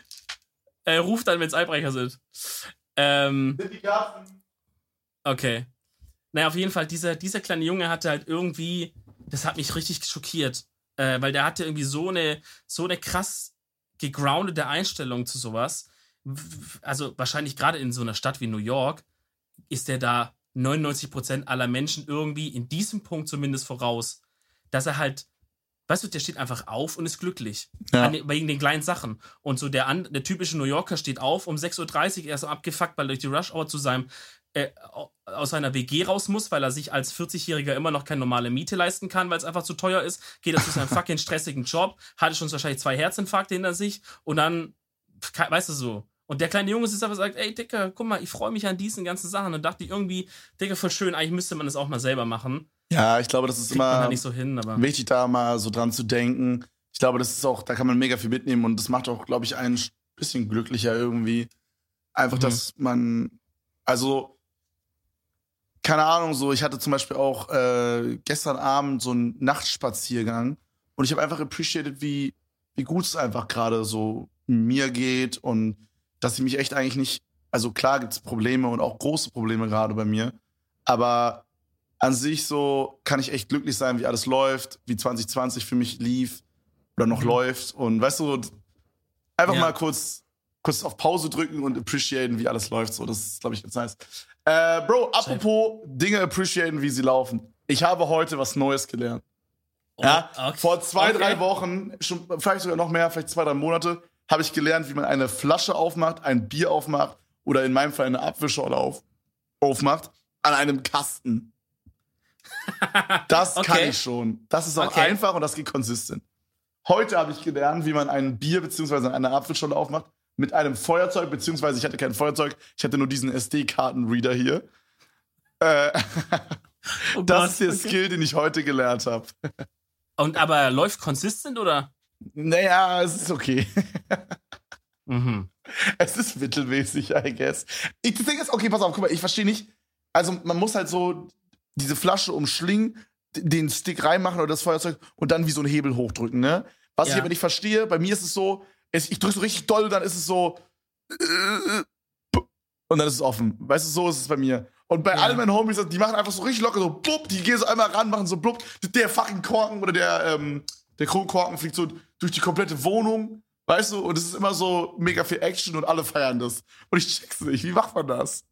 Ruf dann, wenn es Einbrecher sind. Sind die Katzen? Okay. Naja, auf jeden Fall, dieser kleine Junge hatte halt irgendwie, das hat mich richtig schockiert. Weil der hatte irgendwie so eine krass gegroundete Einstellung zu sowas. Also wahrscheinlich gerade in so einer Stadt wie New York ist der da 99% aller Menschen irgendwie in diesem Punkt zumindest voraus, dass er halt, weißt du, der steht einfach auf und ist glücklich. Wegen den kleinen Sachen. Und so der typische New Yorker steht auf um 6:30 Uhr, er ist so abgefuckt, weil er durch die Rush Hour aus seiner WG raus muss, weil er sich als 40-Jähriger immer noch keine normale Miete leisten kann, weil es einfach zu teuer ist, geht er zu seinem fucking stressigen Job, hatte schon wahrscheinlich 2 Herzinfarkte hinter sich und dann, weißt du so. Und der kleine Junge ist aber sagt, ey, Dicker, guck mal, ich freue mich an diesen ganzen Sachen. Und dachte ich irgendwie, Dicker, voll schön, eigentlich müsste man das auch mal selber machen. Ja, ich glaube, das ist immer halt nicht so hin, aber wichtig, da mal so dran zu denken. Ich glaube, das ist auch, da kann man mega viel mitnehmen und das macht auch, glaube ich, einen ein bisschen glücklicher irgendwie. Einfach, dass man, also, keine Ahnung, so, ich hatte zum Beispiel auch gestern Abend so einen Nachtspaziergang und ich habe einfach appreciated, wie gut es einfach gerade so mir geht und dass ich mich echt eigentlich nicht, also klar gibt's Probleme und auch große Probleme gerade bei mir, aber an sich so kann ich echt glücklich sein, wie alles läuft, wie 2020 für mich lief oder noch läuft und weißt du, einfach mal kurz auf Pause drücken und appreciaten, wie alles läuft, so, das ist, glaube ich, ganz nice. Bro, apropos Dinge appreciaten, wie sie laufen. Ich habe heute was Neues gelernt. Ja, okay. Vor 2-3 Wochen, schon, vielleicht sogar noch mehr, vielleicht 2-3 Monate, habe ich gelernt, wie man eine Flasche aufmacht, ein Bier aufmacht oder in meinem Fall eine Apfelschorle aufmacht an einem Kasten. Das kann ich schon. Das ist auch einfach und das geht konsistent. Heute habe ich gelernt, wie man ein Bier bzw. eine Apfelschorle aufmacht mit einem Feuerzeug, beziehungsweise ich hatte kein Feuerzeug, ich hatte nur diesen SD-Karten-Reader hier. Das ist der Skill, den ich heute gelernt habe. Und aber läuft consistent, oder? Naja, es ist okay. Es ist mittelmäßig, I guess. Das Ding ist, okay, pass auf, guck mal, ich verstehe nicht. Also man muss halt so diese Flasche umschlingen, den Stick reinmachen oder das Feuerzeug und dann wie so einen Hebel hochdrücken, ne? Was ich aber nicht verstehe, bei mir ist es so, ich drücke so richtig doll und dann ist es so und dann ist es offen. Weißt du, so ist es bei mir. Und bei all meinen Homies, die machen einfach so richtig locker so blub, die gehen so einmal ran, machen so blub, der fucking Korken oder der Kronkorken fliegt so durch die komplette Wohnung, weißt du, und es ist immer so mega viel Action und alle feiern das. Und ich check's nicht, wie macht man das?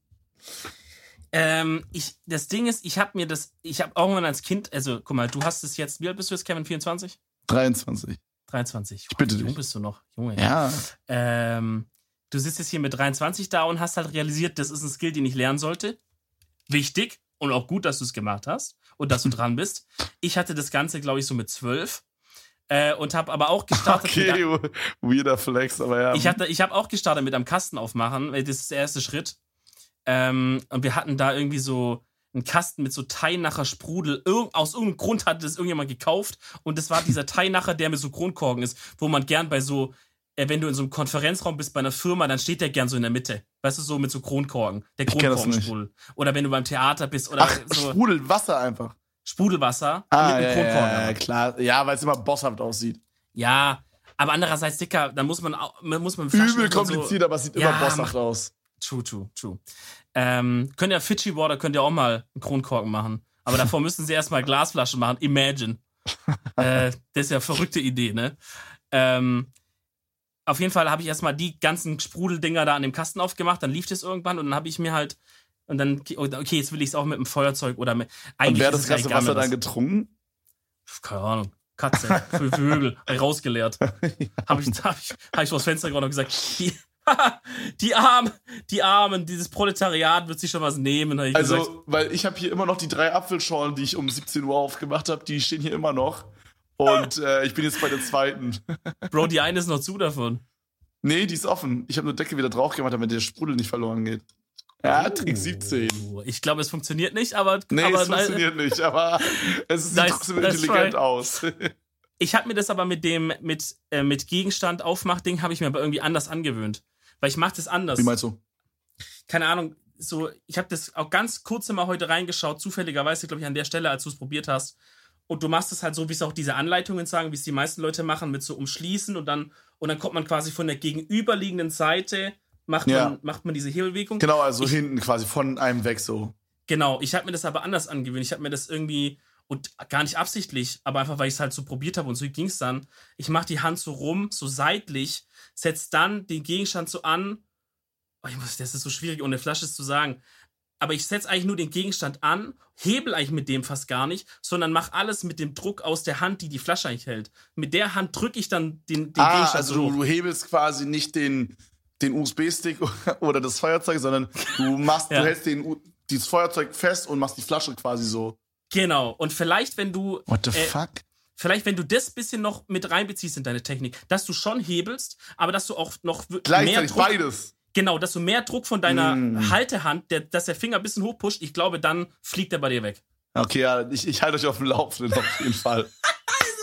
Das Ding ist, ich habe irgendwann als Kind, also guck mal, du hast es jetzt, wie alt bist du jetzt, Kevin, 24? 23. 23. Ich bitte dich. Wie jung bist du noch? Junge. Ja. Du sitzt jetzt hier mit 23 da und hast halt realisiert, das ist ein Skill, den ich lernen sollte. Wichtig und auch gut, dass du es gemacht hast und dass du dran bist. Ich hatte das Ganze, glaube ich, so mit 12 und habe aber auch gestartet. Okay, weirder Flex, aber ja. Ich habe auch gestartet mit einem Kasten aufmachen, weil das ist der erste Schritt. Und wir hatten da irgendwie so einen Kasten mit so Teinacher Sprudel. Aus irgendeinem Grund hatte das irgendjemand gekauft und das war dieser Teinacher, der mit so Kronkorken ist, wo man gern bei so, wenn du in so einem Konferenzraum bist bei einer Firma, dann steht der gern so in der Mitte. Weißt du, so mit so Kronkorken. Der Kronkorkensprudel. Oder wenn du beim Theater bist oder so. Sprudelwasser einfach. Sprudelwasser mit einem Kronkorken. Ja, klar. Ja, weil es immer bosshaft aussieht. Ja, aber andererseits, Dicker, dann muss man übel kompliziert, aber es sieht immer bosshaft aus. True. Könnt ihr Fiji Water, könnt ihr auch mal einen Kronkorken machen. Aber davor müssen sie erstmal Glasflaschen machen. Imagine. Das ist ja eine verrückte Idee, ne? Auf jeden Fall habe ich erstmal die ganzen Sprudeldinger da an dem Kasten aufgemacht, dann lief das irgendwann und dann habe ich mir halt, und dann, okay, jetzt will ich es auch mit dem Feuerzeug oder mit. Und wer hat das ganze Wasser dann getrunken? Keine Ahnung. Katze, für Vögel, rausgeleert. Hab ich vors Fenster gerade noch gesagt, die Armen, dieses Proletariat wird sich schon was nehmen. Also, gesagt. Weil ich habe hier immer noch die 3 Apfelschorlen, die ich um 17 Uhr aufgemacht habe, die stehen hier immer noch. Und ich bin jetzt bei der zweiten. Bro, die eine ist noch zu davon. Nee, die ist offen. Ich habe eine Decke wieder drauf gemacht, damit der Sprudel nicht verloren geht. Ja, Trick 17. Ich glaube, es funktioniert nicht, aber... Nee, es funktioniert nicht, aber es sieht trotzdem intelligent aus. Ich habe mir das aber mit Gegenstand Aufmachding habe ich mir aber irgendwie anders angewöhnt. Weil ich mache das anders. Wie meinst du? Keine Ahnung, so, ich habe das auch ganz kurz mal heute reingeschaut, zufälligerweise, glaube ich, an der Stelle, als du es probiert hast. Und du machst es halt so, wie es auch diese Anleitungen sagen, wie es die meisten Leute machen, mit so umschließen und dann kommt man quasi von der gegenüberliegenden Seite, macht man diese Hebelbewegung. Genau, also hinten quasi von einem weg so. Genau, ich habe mir das aber anders angewöhnt. Ich habe mir das irgendwie, und gar nicht absichtlich, aber einfach, weil ich es halt so probiert habe und so ging es dann. Ich mache die Hand so rum, so seitlich, setze dann den Gegenstand so an. Das ist so schwierig, ohne Flasche zu sagen. Aber ich setze eigentlich nur den Gegenstand an, hebel eigentlich mit dem fast gar nicht, sondern mache alles mit dem Druck aus der Hand, die Flasche eigentlich hält. Mit der Hand drücke ich dann den Gegenstand also so. Du hebelst quasi nicht den USB-Stick oder das Feuerzeug, sondern du hältst dieses Feuerzeug fest und machst die Flasche quasi so. Genau. Und vielleicht, wenn du... What the fuck? Vielleicht, wenn du das bisschen noch mit reinbeziehst in deine Technik, dass du schon hebelst, aber dass du auch noch gleichzeitig mehr Druck... beides. Genau, dass du mehr Druck von deiner Haltehand, dass der Finger ein bisschen hochpusht, ich glaube, dann fliegt er bei dir weg. Okay, ja, ich halte euch auf dem Laufenden auf jeden Fall.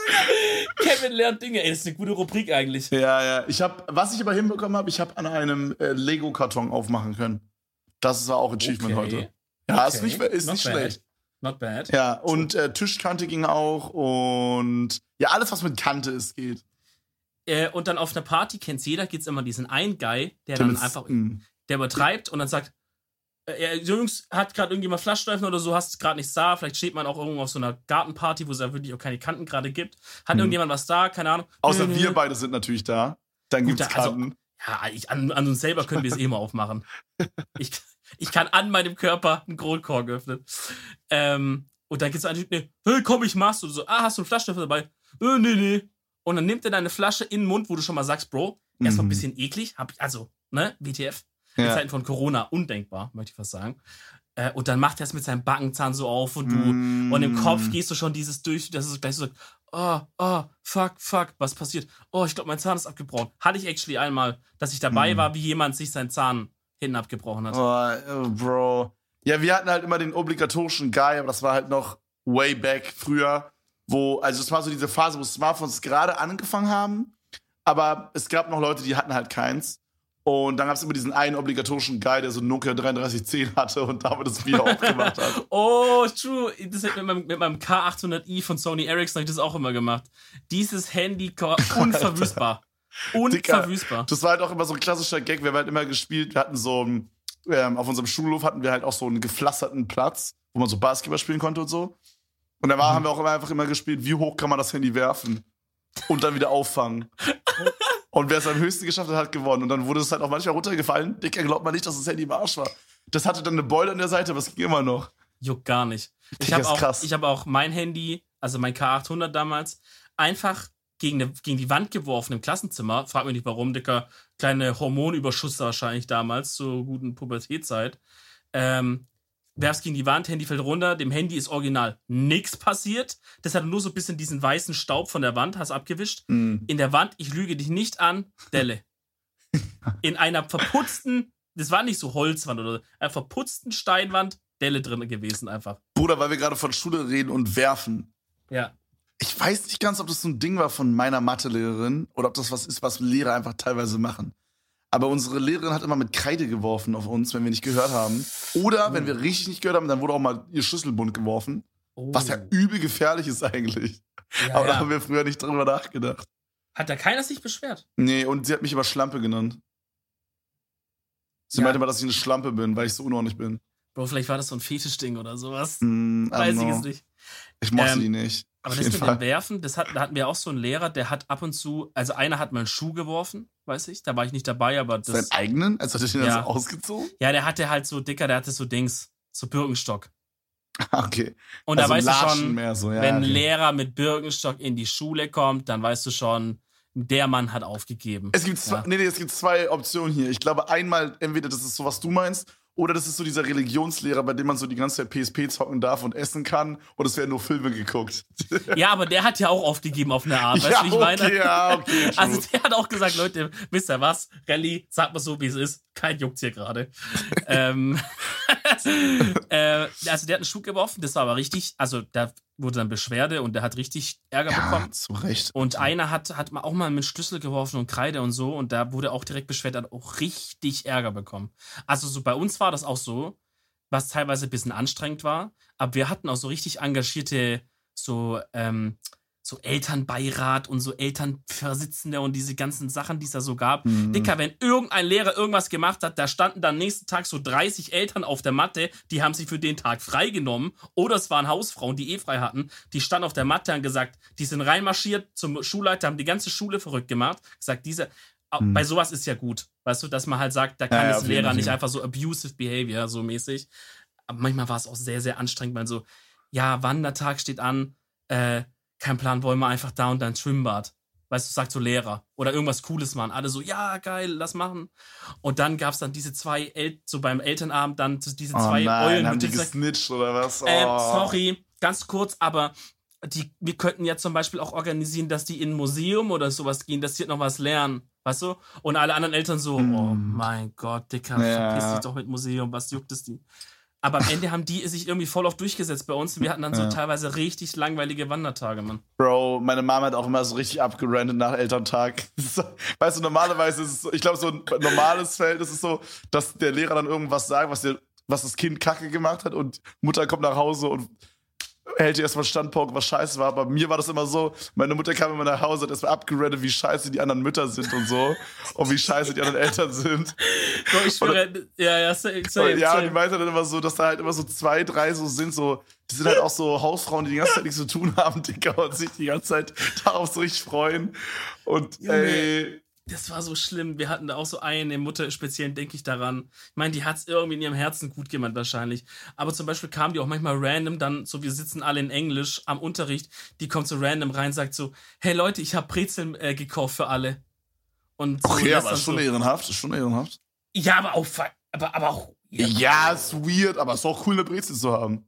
Kevin lernt Dinge. Ey, das ist eine gute Rubrik eigentlich. Ja. Was ich aber hinbekommen habe, ich habe an einem Lego-Karton aufmachen können. Das ist auch Achievement heute. Ja, ist nicht schlecht. Not bad. Ja, und Tischkante ging auch und ja, alles, was mit Kante ist, geht. Und dann auf einer Party, kennt's jeder, gibt's immer diesen einen Guy, der dann einfach, der übertreibt und dann sagt, Jungs, hat gerade irgendjemand Flaschenstreifen oder so, hast gerade nichts da, vielleicht steht man auch irgendwo auf so einer Gartenparty, wo es ja wirklich auch keine Kanten gerade gibt. Hat irgendjemand was da? Keine Ahnung. Außer wir beide sind natürlich da. Dann gibt's Kanten. Also, an uns selber können wir es mal aufmachen. Ich kann an meinem Körper einen Kronkorken öffnen. Und dann gibt's einen Typ, hey, komm, ich mach's. Und so, hast du einen Flaschenöffner dabei? Nee. Und dann nimmt er deine Flasche in den Mund, wo du schon mal sagst, Bro, erstmal ein bisschen eklig. WTF. In Zeiten von Corona undenkbar, möchte ich fast sagen. Und dann macht er es mit seinem Backenzahn so auf und und im Kopf gehst du schon dieses durch, dass es gleich so sagt, fuck, was passiert? Oh, ich glaube, mein Zahn ist abgebrochen. Hatte ich actually einmal, dass ich dabei war, wie jemand sich seinen Zahn hinten abgebrochen hat. Oh, Bro. Ja, wir hatten halt immer den obligatorischen Guy, aber das war halt noch way back früher, das war so diese Phase, wo Smartphones gerade angefangen haben, aber es gab noch Leute, die hatten halt keins. Und dann gab es immer diesen einen obligatorischen Guy, der so ein Nokia 3310 hatte und damit das Bier aufgemacht hat. Oh, true. Das mit meinem K800i von Sony Ericsson habe ich das auch immer gemacht. Dieses Handy, unverwüstbar. Unverwüstbar. Das war halt auch immer so ein klassischer Gag. Wir haben halt immer gespielt, wir hatten so auf unserem Schulhof hatten wir halt auch so einen gepflasterten Platz, wo man so Basketball spielen konnte und so. Und da haben wir auch einfach immer gespielt, wie hoch kann man das Handy werfen und dann wieder auffangen. Und wer es am höchsten geschafft hat, hat gewonnen. Und dann wurde es halt auch manchmal runtergefallen. Dicker, glaubt man nicht, dass das Handy im Arsch war. Das hatte dann eine Beule an der Seite, aber es ging immer noch. Juckt gar nicht. Ich habe auch mein Handy, also mein K800 damals, einfach gegen die Wand geworfen im Klassenzimmer. Frag mich nicht warum, Dicker. Kleine Hormonüberschuss wahrscheinlich damals, zur guten Pubertätzeit. Werfst gegen die Wand, Handy fällt runter, dem Handy ist original nichts passiert. Das hat nur so ein bisschen diesen weißen Staub von der Wand, hast abgewischt. In der Wand, ich lüge dich nicht an, Delle. In einer verputzten, das war nicht so Holzwand oder einer verputzten Steinwand, Delle drin gewesen einfach. Bruder, weil wir gerade von Schule reden und werfen. Ja. Ich weiß nicht ganz, ob das so ein Ding war von meiner Mathelehrerin oder ob das was ist, was Lehrer einfach teilweise machen. Aber unsere Lehrerin hat immer mit Kreide geworfen auf uns, wenn wir nicht gehört haben. Oder wenn wir richtig nicht gehört haben, dann wurde auch mal ihr Schlüsselbund geworfen. Was ja übel gefährlich ist eigentlich. Ja, aber da haben wir früher nicht drüber nachgedacht. Hat da keiner sich beschwert? Nee, und sie hat mich immer Schlampe genannt. Sie meinte immer, dass ich eine Schlampe bin, weil ich so unordentlich bin. Bro, vielleicht war das so ein Fetischding oder sowas. Weiß ich es nicht. Ich mochte die nicht. Aber das mit dem Werfen, da hatten wir auch so einen Lehrer, der hat ab und zu, also einer hat mal einen Schuh geworfen, weiß ich, da war ich nicht dabei, aber das... Seinen eigenen? Also hat er den dann so ausgezogen? Ja, der hatte halt so, Dicker, der hatte so Dings, so Birkenstock. Okay. Und also da weißt du schon, wenn ein Lehrer mit Birkenstock in die Schule kommt, dann weißt du schon, der Mann hat aufgegeben. Es gibt zwei Optionen hier. Ich glaube einmal, entweder das ist so, was du meinst, oder das ist so dieser Religionslehrer, bei dem man so die ganze Zeit PSP zocken darf und essen kann und es werden nur Filme geguckt. Ja, aber der hat ja auch aufgegeben auf eine Art, weißt du, wie ich meine? Ja, okay. Also der hat auch gesagt, Leute, wisst ihr was? Rallye, sagt mal so, wie es ist. Kein juckt's hier gerade. Also der hat einen Schuh geworfen, das war aber richtig, also da wurde dann Beschwerde und der hat richtig Ärger bekommen. Zu Recht. Und einer hat auch mal mit Schlüssel geworfen und Kreide und so und da wurde auch direkt beschwert, hat auch richtig Ärger bekommen. Also so bei uns war das auch so, was teilweise ein bisschen anstrengend war, aber wir hatten auch so richtig engagierte so Elternbeirat und so Elternvorsitzende und diese ganzen Sachen, die es da so gab. Dicker, wenn irgendein Lehrer irgendwas gemacht hat, da standen dann nächsten Tag so 30 Eltern auf der Matte, die haben sich für den Tag freigenommen. Oder es waren Hausfrauen, die frei hatten. Die standen auf der Matte und gesagt, die sind reinmarschiert zum Schulleiter, haben die ganze Schule verrückt gemacht. Gesagt, bei sowas ist ja gut. Weißt du, dass man halt sagt, da kann das Lehrer nicht einfach so abusive behavior, so mäßig. Aber manchmal war es auch sehr, sehr anstrengend, weil so, ja, Wandertag steht an, kein Plan, wollen wir einfach da und da ins Schwimmbad. Weißt du, sagt so Lehrer. Oder irgendwas Cooles machen. Alle so, ja, geil, lass machen. Und dann gab's dann diese zwei, so beim Elternabend, dann diese zwei Eulen. Haben die gesnitcht oder was? Sorry, ganz kurz, aber wir könnten ja zum Beispiel auch organisieren, dass die in ein Museum oder sowas gehen, dass die noch was lernen. Weißt du? Und alle anderen Eltern so, oh mein Gott, Dicker, verpiss dich doch mit Museum, was juckt es die? Aber am Ende haben die sich irgendwie voll auf durchgesetzt bei uns. Und wir hatten dann so teilweise richtig langweilige Wandertage, Mann. Bro, meine Mama hat auch immer so richtig abgerantet nach Elterntag. Weißt du, normalerweise ist es so, ich glaube, so ein normales Feld ist es so, dass der Lehrer dann irgendwas sagt, was das Kind kacke gemacht hat und Mutter kommt nach Hause und hält ihr erstmal Standpunkt, was scheiße war. Aber mir war das immer so, meine Mutter kam immer nach Hause und erstmal abgerantet, wie scheiße die anderen Mütter sind und so. Und wie scheiße die anderen Eltern sind. Bro, ich schwöre, ja, die meinte dann immer so, dass da halt immer so 2, 3 so sind, so, die sind halt auch so Hausfrauen, die ganze Zeit nichts zu tun haben, Digga, und sich die ganze Zeit darauf so richtig freuen. Und, ey. Das war so schlimm. Wir hatten da auch so eine Mutter, speziell denke ich daran. Ich meine, die hat es irgendwie in ihrem Herzen gut gemeint wahrscheinlich. Aber zum Beispiel kam die auch manchmal random dann, so wir sitzen alle in Englisch am Unterricht, die kommt so random rein, sagt so, hey Leute, ich habe Brezeln gekauft für alle. Und so, okay, aber ist schon ehrenhaft, Ja, aber auch ja, ist weird, aber ist auch cool, eine Brezel zu haben.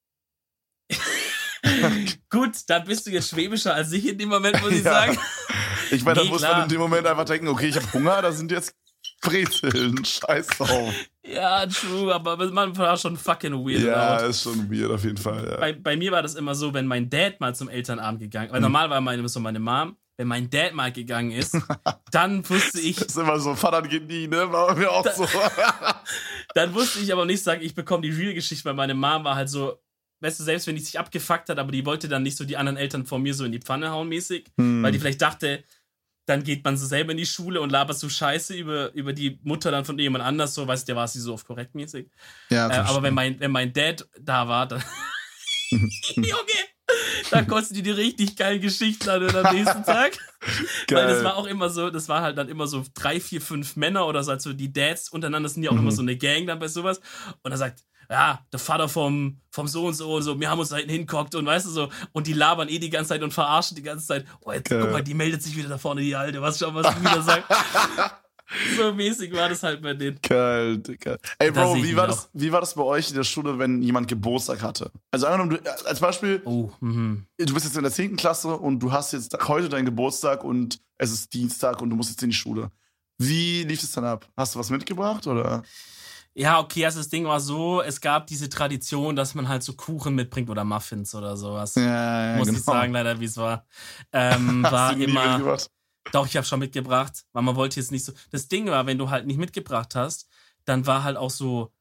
Gut, da bist du jetzt schwäbischer als ich in dem Moment, muss ich sagen. Ich meine, da muss man in dem Moment einfach denken, okay, ich habe Hunger, da sind jetzt Brezeln, scheiß drauf. Ja, true, aber man war schon fucking weird. Ja, ist schon weird auf jeden Fall, ja. Bei mir war das immer so, wenn mein Dad mal zum Elternabend gegangen ist, weil normal war meine Mom, wenn mein Dad mal gegangen ist, dann wusste ich... Das ist immer so, Vater geht nie, ne? War mir auch so. Dann wusste ich aber nicht sagen, ich bekomme die Real-Geschichte, weil meine Mom war halt so... Weißt du, selbst wenn die sich abgefuckt hat, aber die wollte dann nicht so die anderen Eltern vor mir so in die Pfanne hauen mäßig, weil die vielleicht dachte, dann geht man so selber in die Schule und labert so Scheiße über die Mutter dann von jemand anders, so, weißt du, der war sie so oft korrekt mäßig. Ja, aber wenn mein Dad da war, dann Junge, da konntest du die richtig geilen Geschichten an am nächsten Tag. Geil. Weil das war auch immer so, das war halt dann immer so 3, 4, 5 Männer oder so, also die Dads untereinander sind ja auch immer so eine Gang dann bei sowas. Und er sagt, ja, der Vater vom so und so, wir haben uns da hinten hingeguckt und weißt du so, und die labern die ganze Zeit und verarschen die ganze Zeit. Oh, jetzt guck mal, die meldet sich wieder da vorne, die Alte, was schon, was sie wieder sagt. So mäßig war das halt bei denen. Geil, Digga. Ey, Bro, wie war das bei euch in der Schule, wenn jemand Geburtstag hatte? Also als Beispiel, du bist jetzt in der 10. Klasse und du hast jetzt heute deinen Geburtstag und es ist Dienstag und du musst jetzt in die Schule. Wie lief es dann ab? Hast du was mitgebracht, oder? Ja, okay, also das Ding war so, es gab diese Tradition, dass man halt so Kuchen mitbringt oder Muffins oder sowas. Ja, muss ich sagen, leider, wie es war. War immer... Doch, ich habe schon mitgebracht, weil man wollte jetzt nicht so... Das Ding war, wenn du halt nicht mitgebracht hast, dann war halt auch so...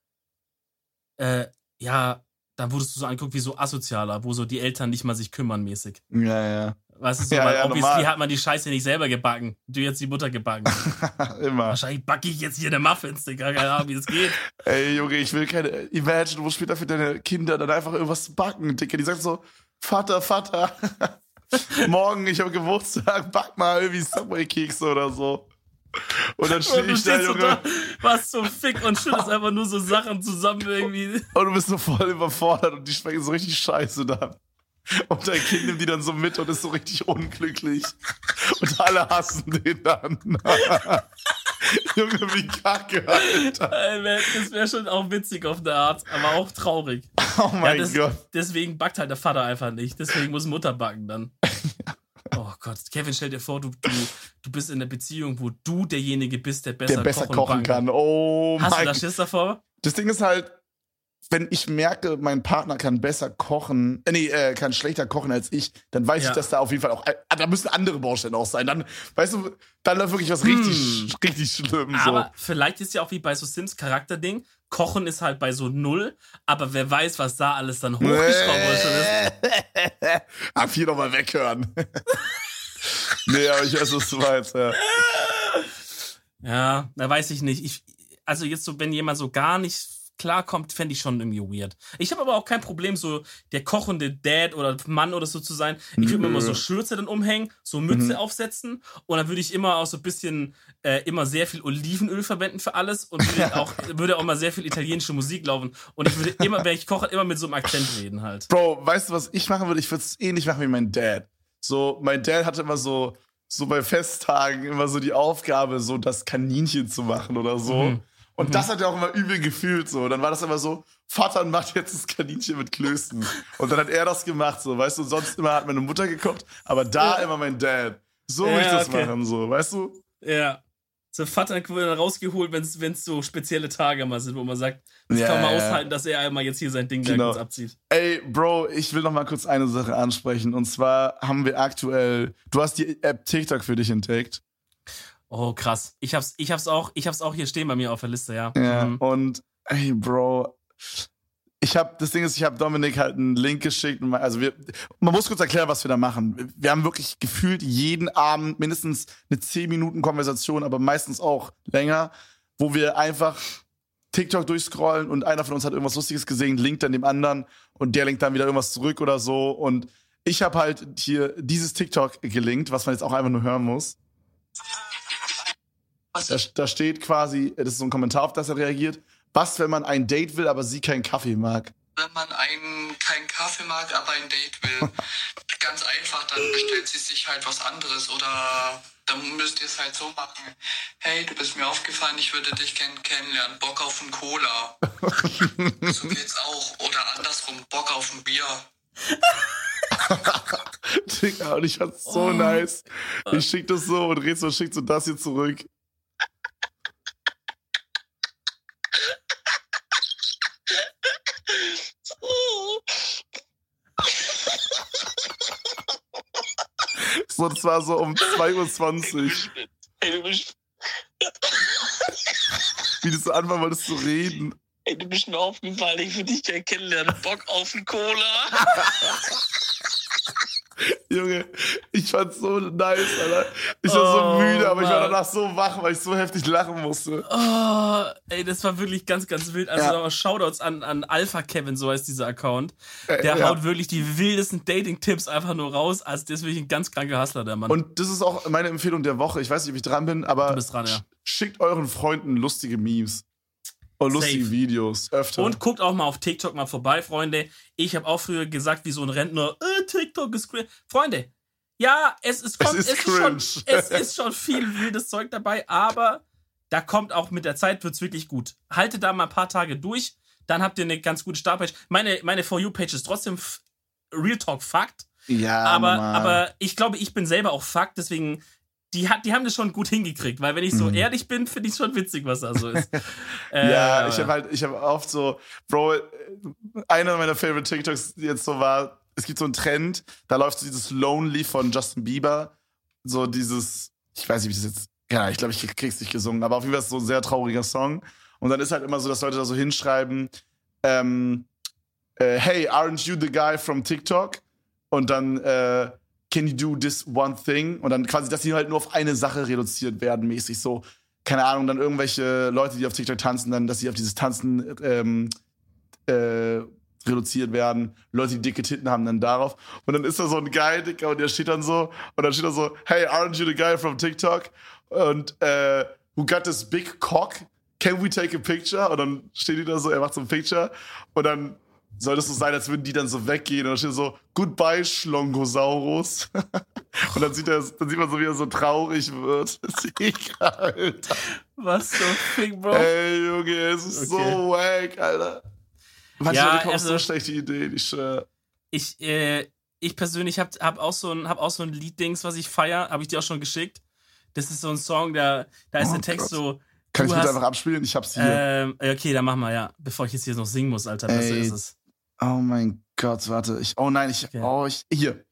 dann wurdest du so angeguckt wie so asozialer, wo so die Eltern nicht mal sich kümmern mäßig. Ja. Weißt du, so, weil obviously hat man die Scheiße nicht selber gebacken. Du jetzt die Mutter gebacken. Immer. Wahrscheinlich backe ich jetzt hier eine Muffins, Digga. Keine Ahnung, wie es geht. Ey, Junge, ich will keine... Imagine, du musst später für deine Kinder dann einfach irgendwas backen, Digga. Die sagen so, Vater, morgen, ich habe Geburtstag, back mal irgendwie Subway-Kekse oder so. Und dann stehe ich da, Junge. Da, was so fick und schüttest einfach nur so Sachen zusammen irgendwie. Und du bist so voll überfordert und die schmecken so richtig scheiße dann. Und dein Kind nimmt die dann so mit und ist so richtig unglücklich. Und alle hassen den dann. Junge, wie kacke, Alter. Das wäre schon auch witzig auf eine Art, aber auch traurig. Oh mein Gott. Deswegen backt halt der Vater einfach nicht. Deswegen muss Mutter backen dann. Oh Gott, Kevin, stell dir vor, du bist in einer Beziehung, wo du derjenige bist, der besser kochen kann. Oh mein Gott. Hast du da Schiss davor? Das Ding ist halt, wenn ich merke, mein Partner kann besser kochen, kann schlechter kochen als ich, dann weiß ich, dass da auf jeden Fall auch, da müssen andere Baustellen auch sein. Dann, weißt du, dann läuft wirklich was richtig schlimm. Aber vielleicht ist ja auch wie bei so Sims Charakterding, Kochen ist halt bei so 0, aber wer weiß, was da alles dann hochgeschraubt ist. Ab hier nochmal weghören. Nee, aber ich weiß, was du meinst, ja. Ja, da weiß ich nicht. Also jetzt so, wenn jemand so gar nicht klarkommt, fände ich schon irgendwie weird. Ich habe aber auch kein Problem, so der kochende Dad oder Mann oder so zu sein. Ich würde mir immer so Schürze dann umhängen, so Mütze aufsetzen und dann würde ich immer auch so ein bisschen immer sehr viel Olivenöl verwenden für alles und würde auch mal sehr viel italienische Musik laufen und ich würde immer, wenn ich koche, immer mit so einem Akzent reden halt. Bro, weißt du, was ich machen würde? Ich würde es ähnlich machen wie mein Dad. So, mein Dad hatte immer so bei Festtagen immer so die Aufgabe, so das Kaninchen zu machen oder so. Und das hat er auch immer übel gefühlt, so. Dann war das immer so, Vater macht jetzt das Kaninchen mit Klößen. Und dann hat er das gemacht, so, weißt du. Sonst immer hat meine Mutter gekocht, aber da immer mein Dad. So will ich das machen, so, weißt du? Ja. so Vaterquark rausgeholt, wenn es so spezielle Tage mal sind, wo man sagt, das kann man aushalten, dass er einmal jetzt hier sein Ding da kurz abzieht. Ey, Bro, ich will noch mal kurz eine Sache ansprechen. Und zwar haben wir aktuell, du hast die App TikTok für dich entdeckt. Oh, krass. Ich hab's auch hier stehen bei mir auf der Liste, ja. Ja, und ey, Bro, ich habe Dominik halt einen Link geschickt. Also man muss kurz erklären, was wir da machen. Wir haben wirklich gefühlt jeden Abend mindestens eine 10-Minuten-Konversation, aber meistens auch länger, wo wir einfach TikTok durchscrollen und einer von uns hat irgendwas Lustiges gesehen, linkt dann dem anderen und der linkt dann wieder irgendwas zurück oder so. Und ich habe halt hier dieses TikTok gelinkt, was man jetzt auch einfach nur hören muss. Da steht quasi, das ist so ein Kommentar, auf das er reagiert. Was, wenn man ein Date will, aber sie keinen Kaffee mag? Wenn man keinen Kaffee mag, aber ein Date will, ganz einfach, dann bestellt sie sich halt was anderes oder dann müsst ihr es halt so machen. Hey, du bist mir aufgefallen, ich würde dich kennenlernen. Bock auf ein Cola. So geht's auch. Oder andersrum, Bock auf ein Bier. Digga, und ich fand's so nice. Ich schick das so und Rezo schickt so das hier zurück. So, das war so um 2:20 Uhr. Ey, du bist... Wie du so anfangen wolltest zu reden. Ey, du bist mir aufgefallen, ich würde dich gerne kennenlernen. Bock auf einen Cola. Junge, ich fand's so nice, Alter. Ich war so müde, aber ich war danach so wach, weil ich so heftig lachen musste. Oh, ey, das war wirklich ganz, ganz wild. Also nochmal Shoutouts an Alpha Kevin, so heißt dieser Account. Der haut wirklich die wildesten Dating-Tipps einfach nur raus. Also der ist wirklich ein ganz kranker Hustler, der Mann. Und das ist auch meine Empfehlung der Woche. Ich weiß nicht, ob ich dran bin, aber du bist dran, ja. Schickt euren Freunden lustige Memes. Und lustige Safe. Videos, öfter. Und guckt auch mal auf TikTok mal vorbei, Freunde. Ich habe auch früher gesagt, wie so ein Rentner, TikTok ist cringe. Freunde, ja, es ist schon viel wildes Zeug dabei, aber da kommt auch mit der Zeit, wird's wirklich gut. Haltet da mal ein paar Tage durch, dann habt ihr eine ganz gute Startpage. Meine For You-Page ist trotzdem Real Talk Fakt. Ja, aber ich glaube, ich bin selber auch Fakt, deswegen... Die haben das schon gut hingekriegt, weil wenn ich so ehrlich bin, finde ich es schon witzig, was da so ist. Ja, ich habe oft so, Bro, einer meiner Favorite TikToks jetzt so war, es gibt so einen Trend, da läuft so dieses Lonely von Justin Bieber, so dieses, ich weiß nicht, wie das jetzt, ja, ich glaube, ich krieg's nicht gesungen, aber auf jeden Fall ist es so ein sehr trauriger Song. Und dann ist halt immer so, dass Leute da so hinschreiben, hey, aren't you the guy from TikTok? Und dann, can you do this one thing? Und dann quasi, dass die halt nur auf eine Sache reduziert werden, mäßig so. Keine Ahnung, dann irgendwelche Leute, die auf TikTok tanzen, dann, dass sie auf dieses Tanzen reduziert werden. Leute, die dicke Titten haben, dann darauf. Und dann ist da so ein Guy, Dicker, und der steht dann so, hey, aren't you the guy from TikTok? Und who got this big cock? Can we take a picture? Und dann steht die da so, er macht so ein Picture. Und dann soll das so sein, als würden die dann so weggehen. Und dann steht so, goodbye, Schlongosaurus. Und dann sieht man so, wie er so traurig wird. Alter. Was so fick, Bro? Ey, Junge, es ist so wack, Alter. Manchmal bekomme ich so schlechte Ideen, ich schwör. Ich persönlich hab auch so ein Lied-Dings, was ich feier. Habe ich dir auch schon geschickt. Das ist so ein Song, da ist der Text so... Kann ich das einfach abspielen? Ich hab's hier. Okay, dann mach mal, ja. Bevor ich jetzt hier noch singen muss, Alter. Besser ist es. Oh mein Gott, warte. Hier.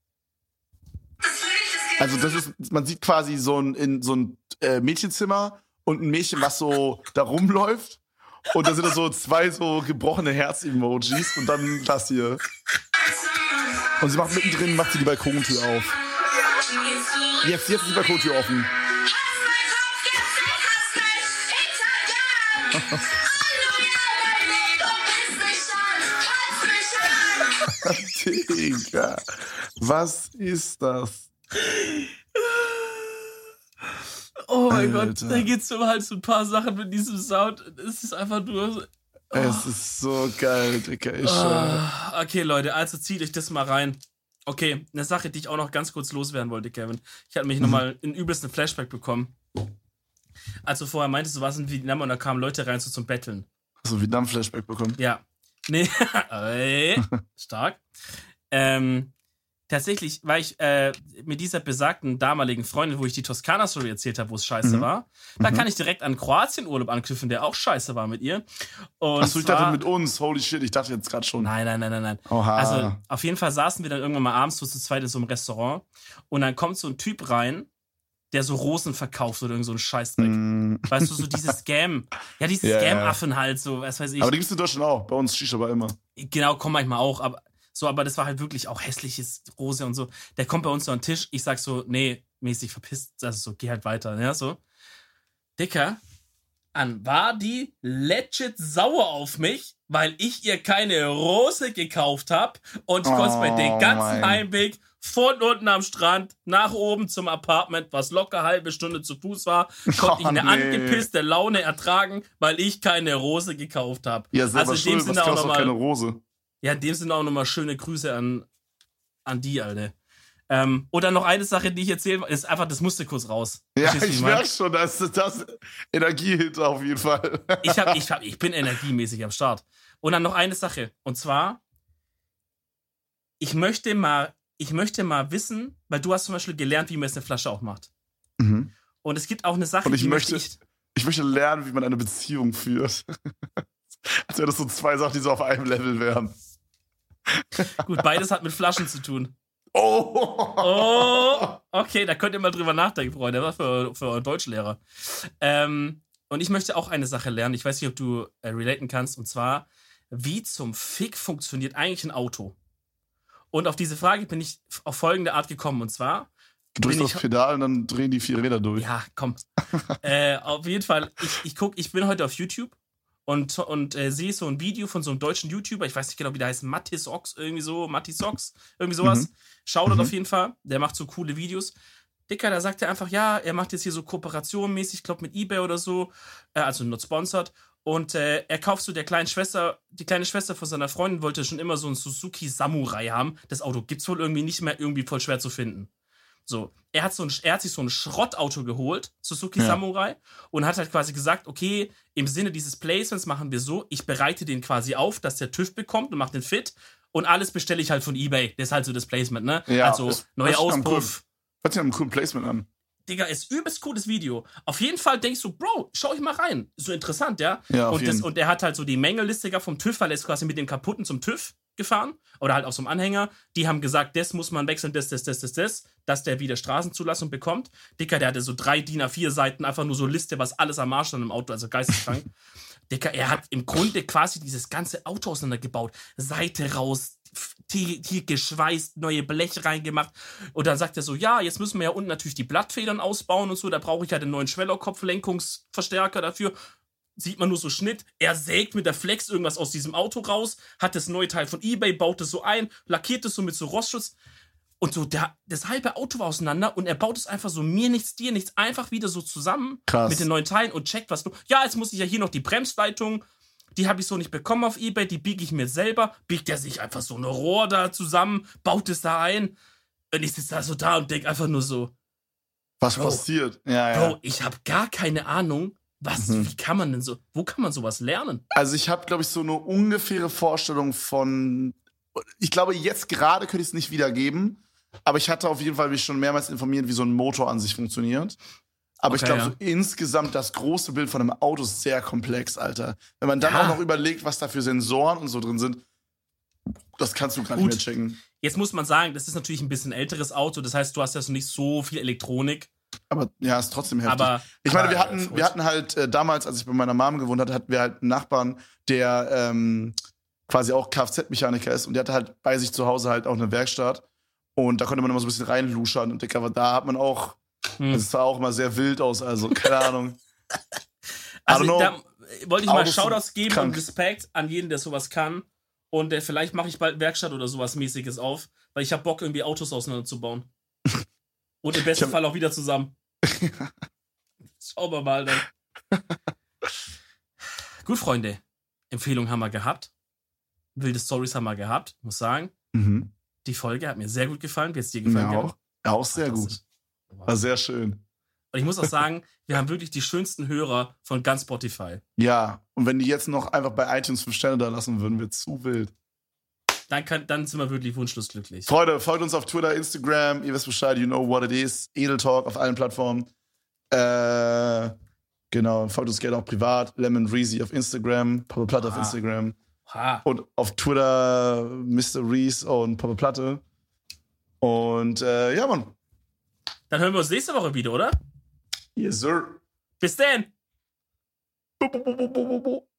Also das ist, man sieht quasi so ein Mädchenzimmer und ein Mädchen, was so da rumläuft. Und da sind da so zwei so gebrochene Herz-Emojis und dann das hier. Und sie macht mittendrin, die Balkontür auf. Jetzt ist die Balkontür offen. Digga, was ist das? Oh mein Gott, da geht's um halt so ein paar Sachen mit diesem Sound. Es ist einfach nur so, Es ist so geil, Digga. Okay, Leute, also zieht euch das mal rein. Okay, eine Sache, die ich auch noch ganz kurz loswerden wollte, Kevin. Ich hatte mich nochmal in übelsten Flashback bekommen. Als du vorher meintest, du warst in Vietnam und da kamen Leute rein so zum Betteln. Hast du Vietnam-Flashback bekommen? Ja. Nee, stark. tatsächlich war ich mit dieser besagten damaligen Freundin, wo ich die Toskana-Story erzählt habe, wo es scheiße war, da kann ich direkt an Kroatien-Urlaub anknüpfen, der auch scheiße war mit ihr. Achso, ich dachte mit uns, holy shit, ich dachte jetzt gerade schon. Nein. Oha. Also auf jeden Fall saßen wir dann irgendwann mal abends so zu zweit in so einem Restaurant und dann kommt so ein Typ rein, der so Rosen verkauft oder irgend so ein Scheißdreck. Weißt du, so dieses Scam. Ja, diese Scam-Affen halt, so, was weiß ich. Aber die gibt's in Deutschland auch, bei uns Shisha aber immer. Genau, kommen manchmal auch, aber das war halt wirklich auch hässliches Rose und so. Der kommt bei uns so an den Tisch, ich sag so, nee, mäßig verpisst, also so, geh halt weiter, ja, so. Dicker, war die legit sauer auf mich, weil ich ihr keine Rose gekauft habe und ich konnte bei den ganzen Heimweg von unten am Strand nach oben zum Apartment, was locker halbe Stunde zu Fuß war, konnte ich eine angepisste Laune ertragen, weil ich keine Rose gekauft habe. Ja, selber also in dem Sinne auch nochmal keine Rose. Ja, in dem Sinne auch nochmal schöne Grüße an die, Alter. Oder noch eine Sache, die ich erzähle, ist einfach, das musste kurz raus. Ja, ich merke schon, da ist das Energie hinter auf jeden Fall. Ich bin energiemäßig am Start. Und dann noch eine Sache. Und zwar, ich möchte mal wissen, weil du hast zum Beispiel gelernt, wie man jetzt eine Flasche aufmacht. Und es gibt auch eine Sache, und ich möchte lernen, wie man eine Beziehung führt. Als wäre das so zwei Sachen, die so auf einem Level wären. Gut, beides hat mit Flaschen zu tun. Oh, okay, da könnt ihr mal drüber nachdenken, Freunde. Das war für euren Deutschlehrer. Und ich möchte auch eine Sache lernen. Ich weiß nicht, ob du relaten kannst. Und zwar, wie zum Fick funktioniert eigentlich ein Auto? Und auf diese Frage bin ich auf folgende Art gekommen. Und zwar... Du drückst aufs Pedal und dann drehen die 4 Räder durch. Ja, komm. Auf jeden Fall, ich bin heute auf YouTube und sehe so ein Video von so einem deutschen YouTuber, ich weiß nicht genau, wie der heißt, Mattisox, irgendwie sowas. Shoutout auf jeden Fall, der macht so coole Videos. Dicker, da sagt er einfach, ja, er macht jetzt hier so Kooperation-mäßig, ich glaube mit eBay oder so, also not sponsored. Und er kauft so die kleine Schwester von seiner Freundin wollte schon immer so einen Suzuki Samurai haben. Das Auto gibt's wohl irgendwie nicht mehr, irgendwie voll schwer zu finden. So, er hat sich so ein Schrottauto geholt, Suzuki Samurai, und hat halt quasi gesagt, okay, im Sinne dieses Placements machen wir so, ich bereite den quasi auf, dass der TÜV bekommt und macht den fit und alles bestelle ich halt von eBay. Das ist halt so das Placement, ne? Ja, also, neuer Auspuff. Hört sich einen coolen Placement an. Digga, ist übelst cooles Video. Auf jeden Fall denkst du, Bro, schau ich mal rein. So interessant, ja? Und er hat halt so die Mängelliste vom TÜV, weil er ist quasi mit dem Kaputten zum TÜV gefahren oder halt auf so einem Anhänger. Die haben gesagt, das muss man wechseln, das, dass der wieder Straßenzulassung bekommt. Dicker, der hatte so 3 DIN A4 Seiten, einfach nur so Liste, was alles am Arsch stand im Auto, also geisteskrank. Dicker, er hat im Grunde quasi dieses ganze Auto auseinandergebaut. Seite raus, hier geschweißt, neue Blech reingemacht. Und dann sagt er so, ja, jetzt müssen wir ja unten natürlich die Blattfedern ausbauen und so, da brauche ich halt einen neuen Schwellerkopflenkungsverstärker dafür. Sieht man nur so Schnitt, er sägt mit der Flex irgendwas aus diesem Auto raus, hat das neue Teil von eBay, baut es so ein, lackiert es so mit so Rostschutz und so, das halbe Auto war auseinander und er baut es einfach so, mir nichts, dir nichts, einfach wieder so zusammen. Krass. Mit den neuen Teilen und checkt was. Ja, jetzt muss ich ja hier noch die Bremsleitung, die habe ich so nicht bekommen auf eBay, die biege ich mir selber, biegt er sich einfach so ein Rohr da zusammen, baut es da ein und ich sitze da so da und denke einfach nur so, was passiert? Ja. Bro, ich habe gar keine Ahnung, wie kann man denn wo kann man sowas lernen? Also ich habe, glaube ich, so eine ungefähre Vorstellung von, ich glaube, jetzt gerade könnte ich es nicht wiedergeben, aber ich hatte auf jeden Fall mich schon mehrmals informiert, wie so ein Motor an sich funktioniert. Aber ich glaube, so insgesamt das große Bild von einem Auto ist sehr komplex, Alter. Wenn man dann auch noch überlegt, was da für Sensoren und so drin sind, das kannst du gar nicht mehr checken. Jetzt muss man sagen, das ist natürlich ein bisschen älteres Auto, das heißt, du hast ja so nicht so viel Elektronik. Aber ja, ist trotzdem heftig. Ich meine, wir hatten halt damals, als ich bei meiner Mom gewohnt hatte, hatten wir halt einen Nachbarn, der quasi auch Kfz-Mechaniker ist und der hatte halt bei sich zu Hause halt auch eine Werkstatt und da konnte man immer so ein bisschen reinluschern und da hat man auch, das sah auch immer sehr wild aus, also keine Ahnung. Also da wollte ich mal Shoutouts geben und Respekt an jeden, der sowas kann und vielleicht mache ich bald Werkstatt oder sowas mäßiges auf, weil ich habe Bock, irgendwie Autos auseinanderzubauen. Und im besten Fall auch wieder zusammen. Schauen wir mal dann. Gut, Freunde. Empfehlungen haben wir gehabt. Wilde Stories haben wir gehabt. Muss sagen, die Folge hat mir sehr gut gefallen. Wie hat es dir gefallen? Ja, auch sehr gut. War sehr schön. Und ich muss auch sagen, wir haben wirklich die schönsten Hörer von ganz Spotify. Ja, und wenn die jetzt noch einfach bei iTunes 5 Sterne da lassen würden, wird es zu wild. Dann sind wir wirklich wunschlos glücklich. Freunde, folgt uns auf Twitter, Instagram, ihr wisst Bescheid, you know what it is. Edel Talk auf allen Plattformen. Genau, folgt uns gerne auch privat. Lemon Reezy auf Instagram, Papa Platte auf Instagram. Und auf Twitter Mr. Reese und Papa Platte. Und ja, Mann. Dann hören wir uns nächste Woche wieder, oder? Yes, sir. Bis dann.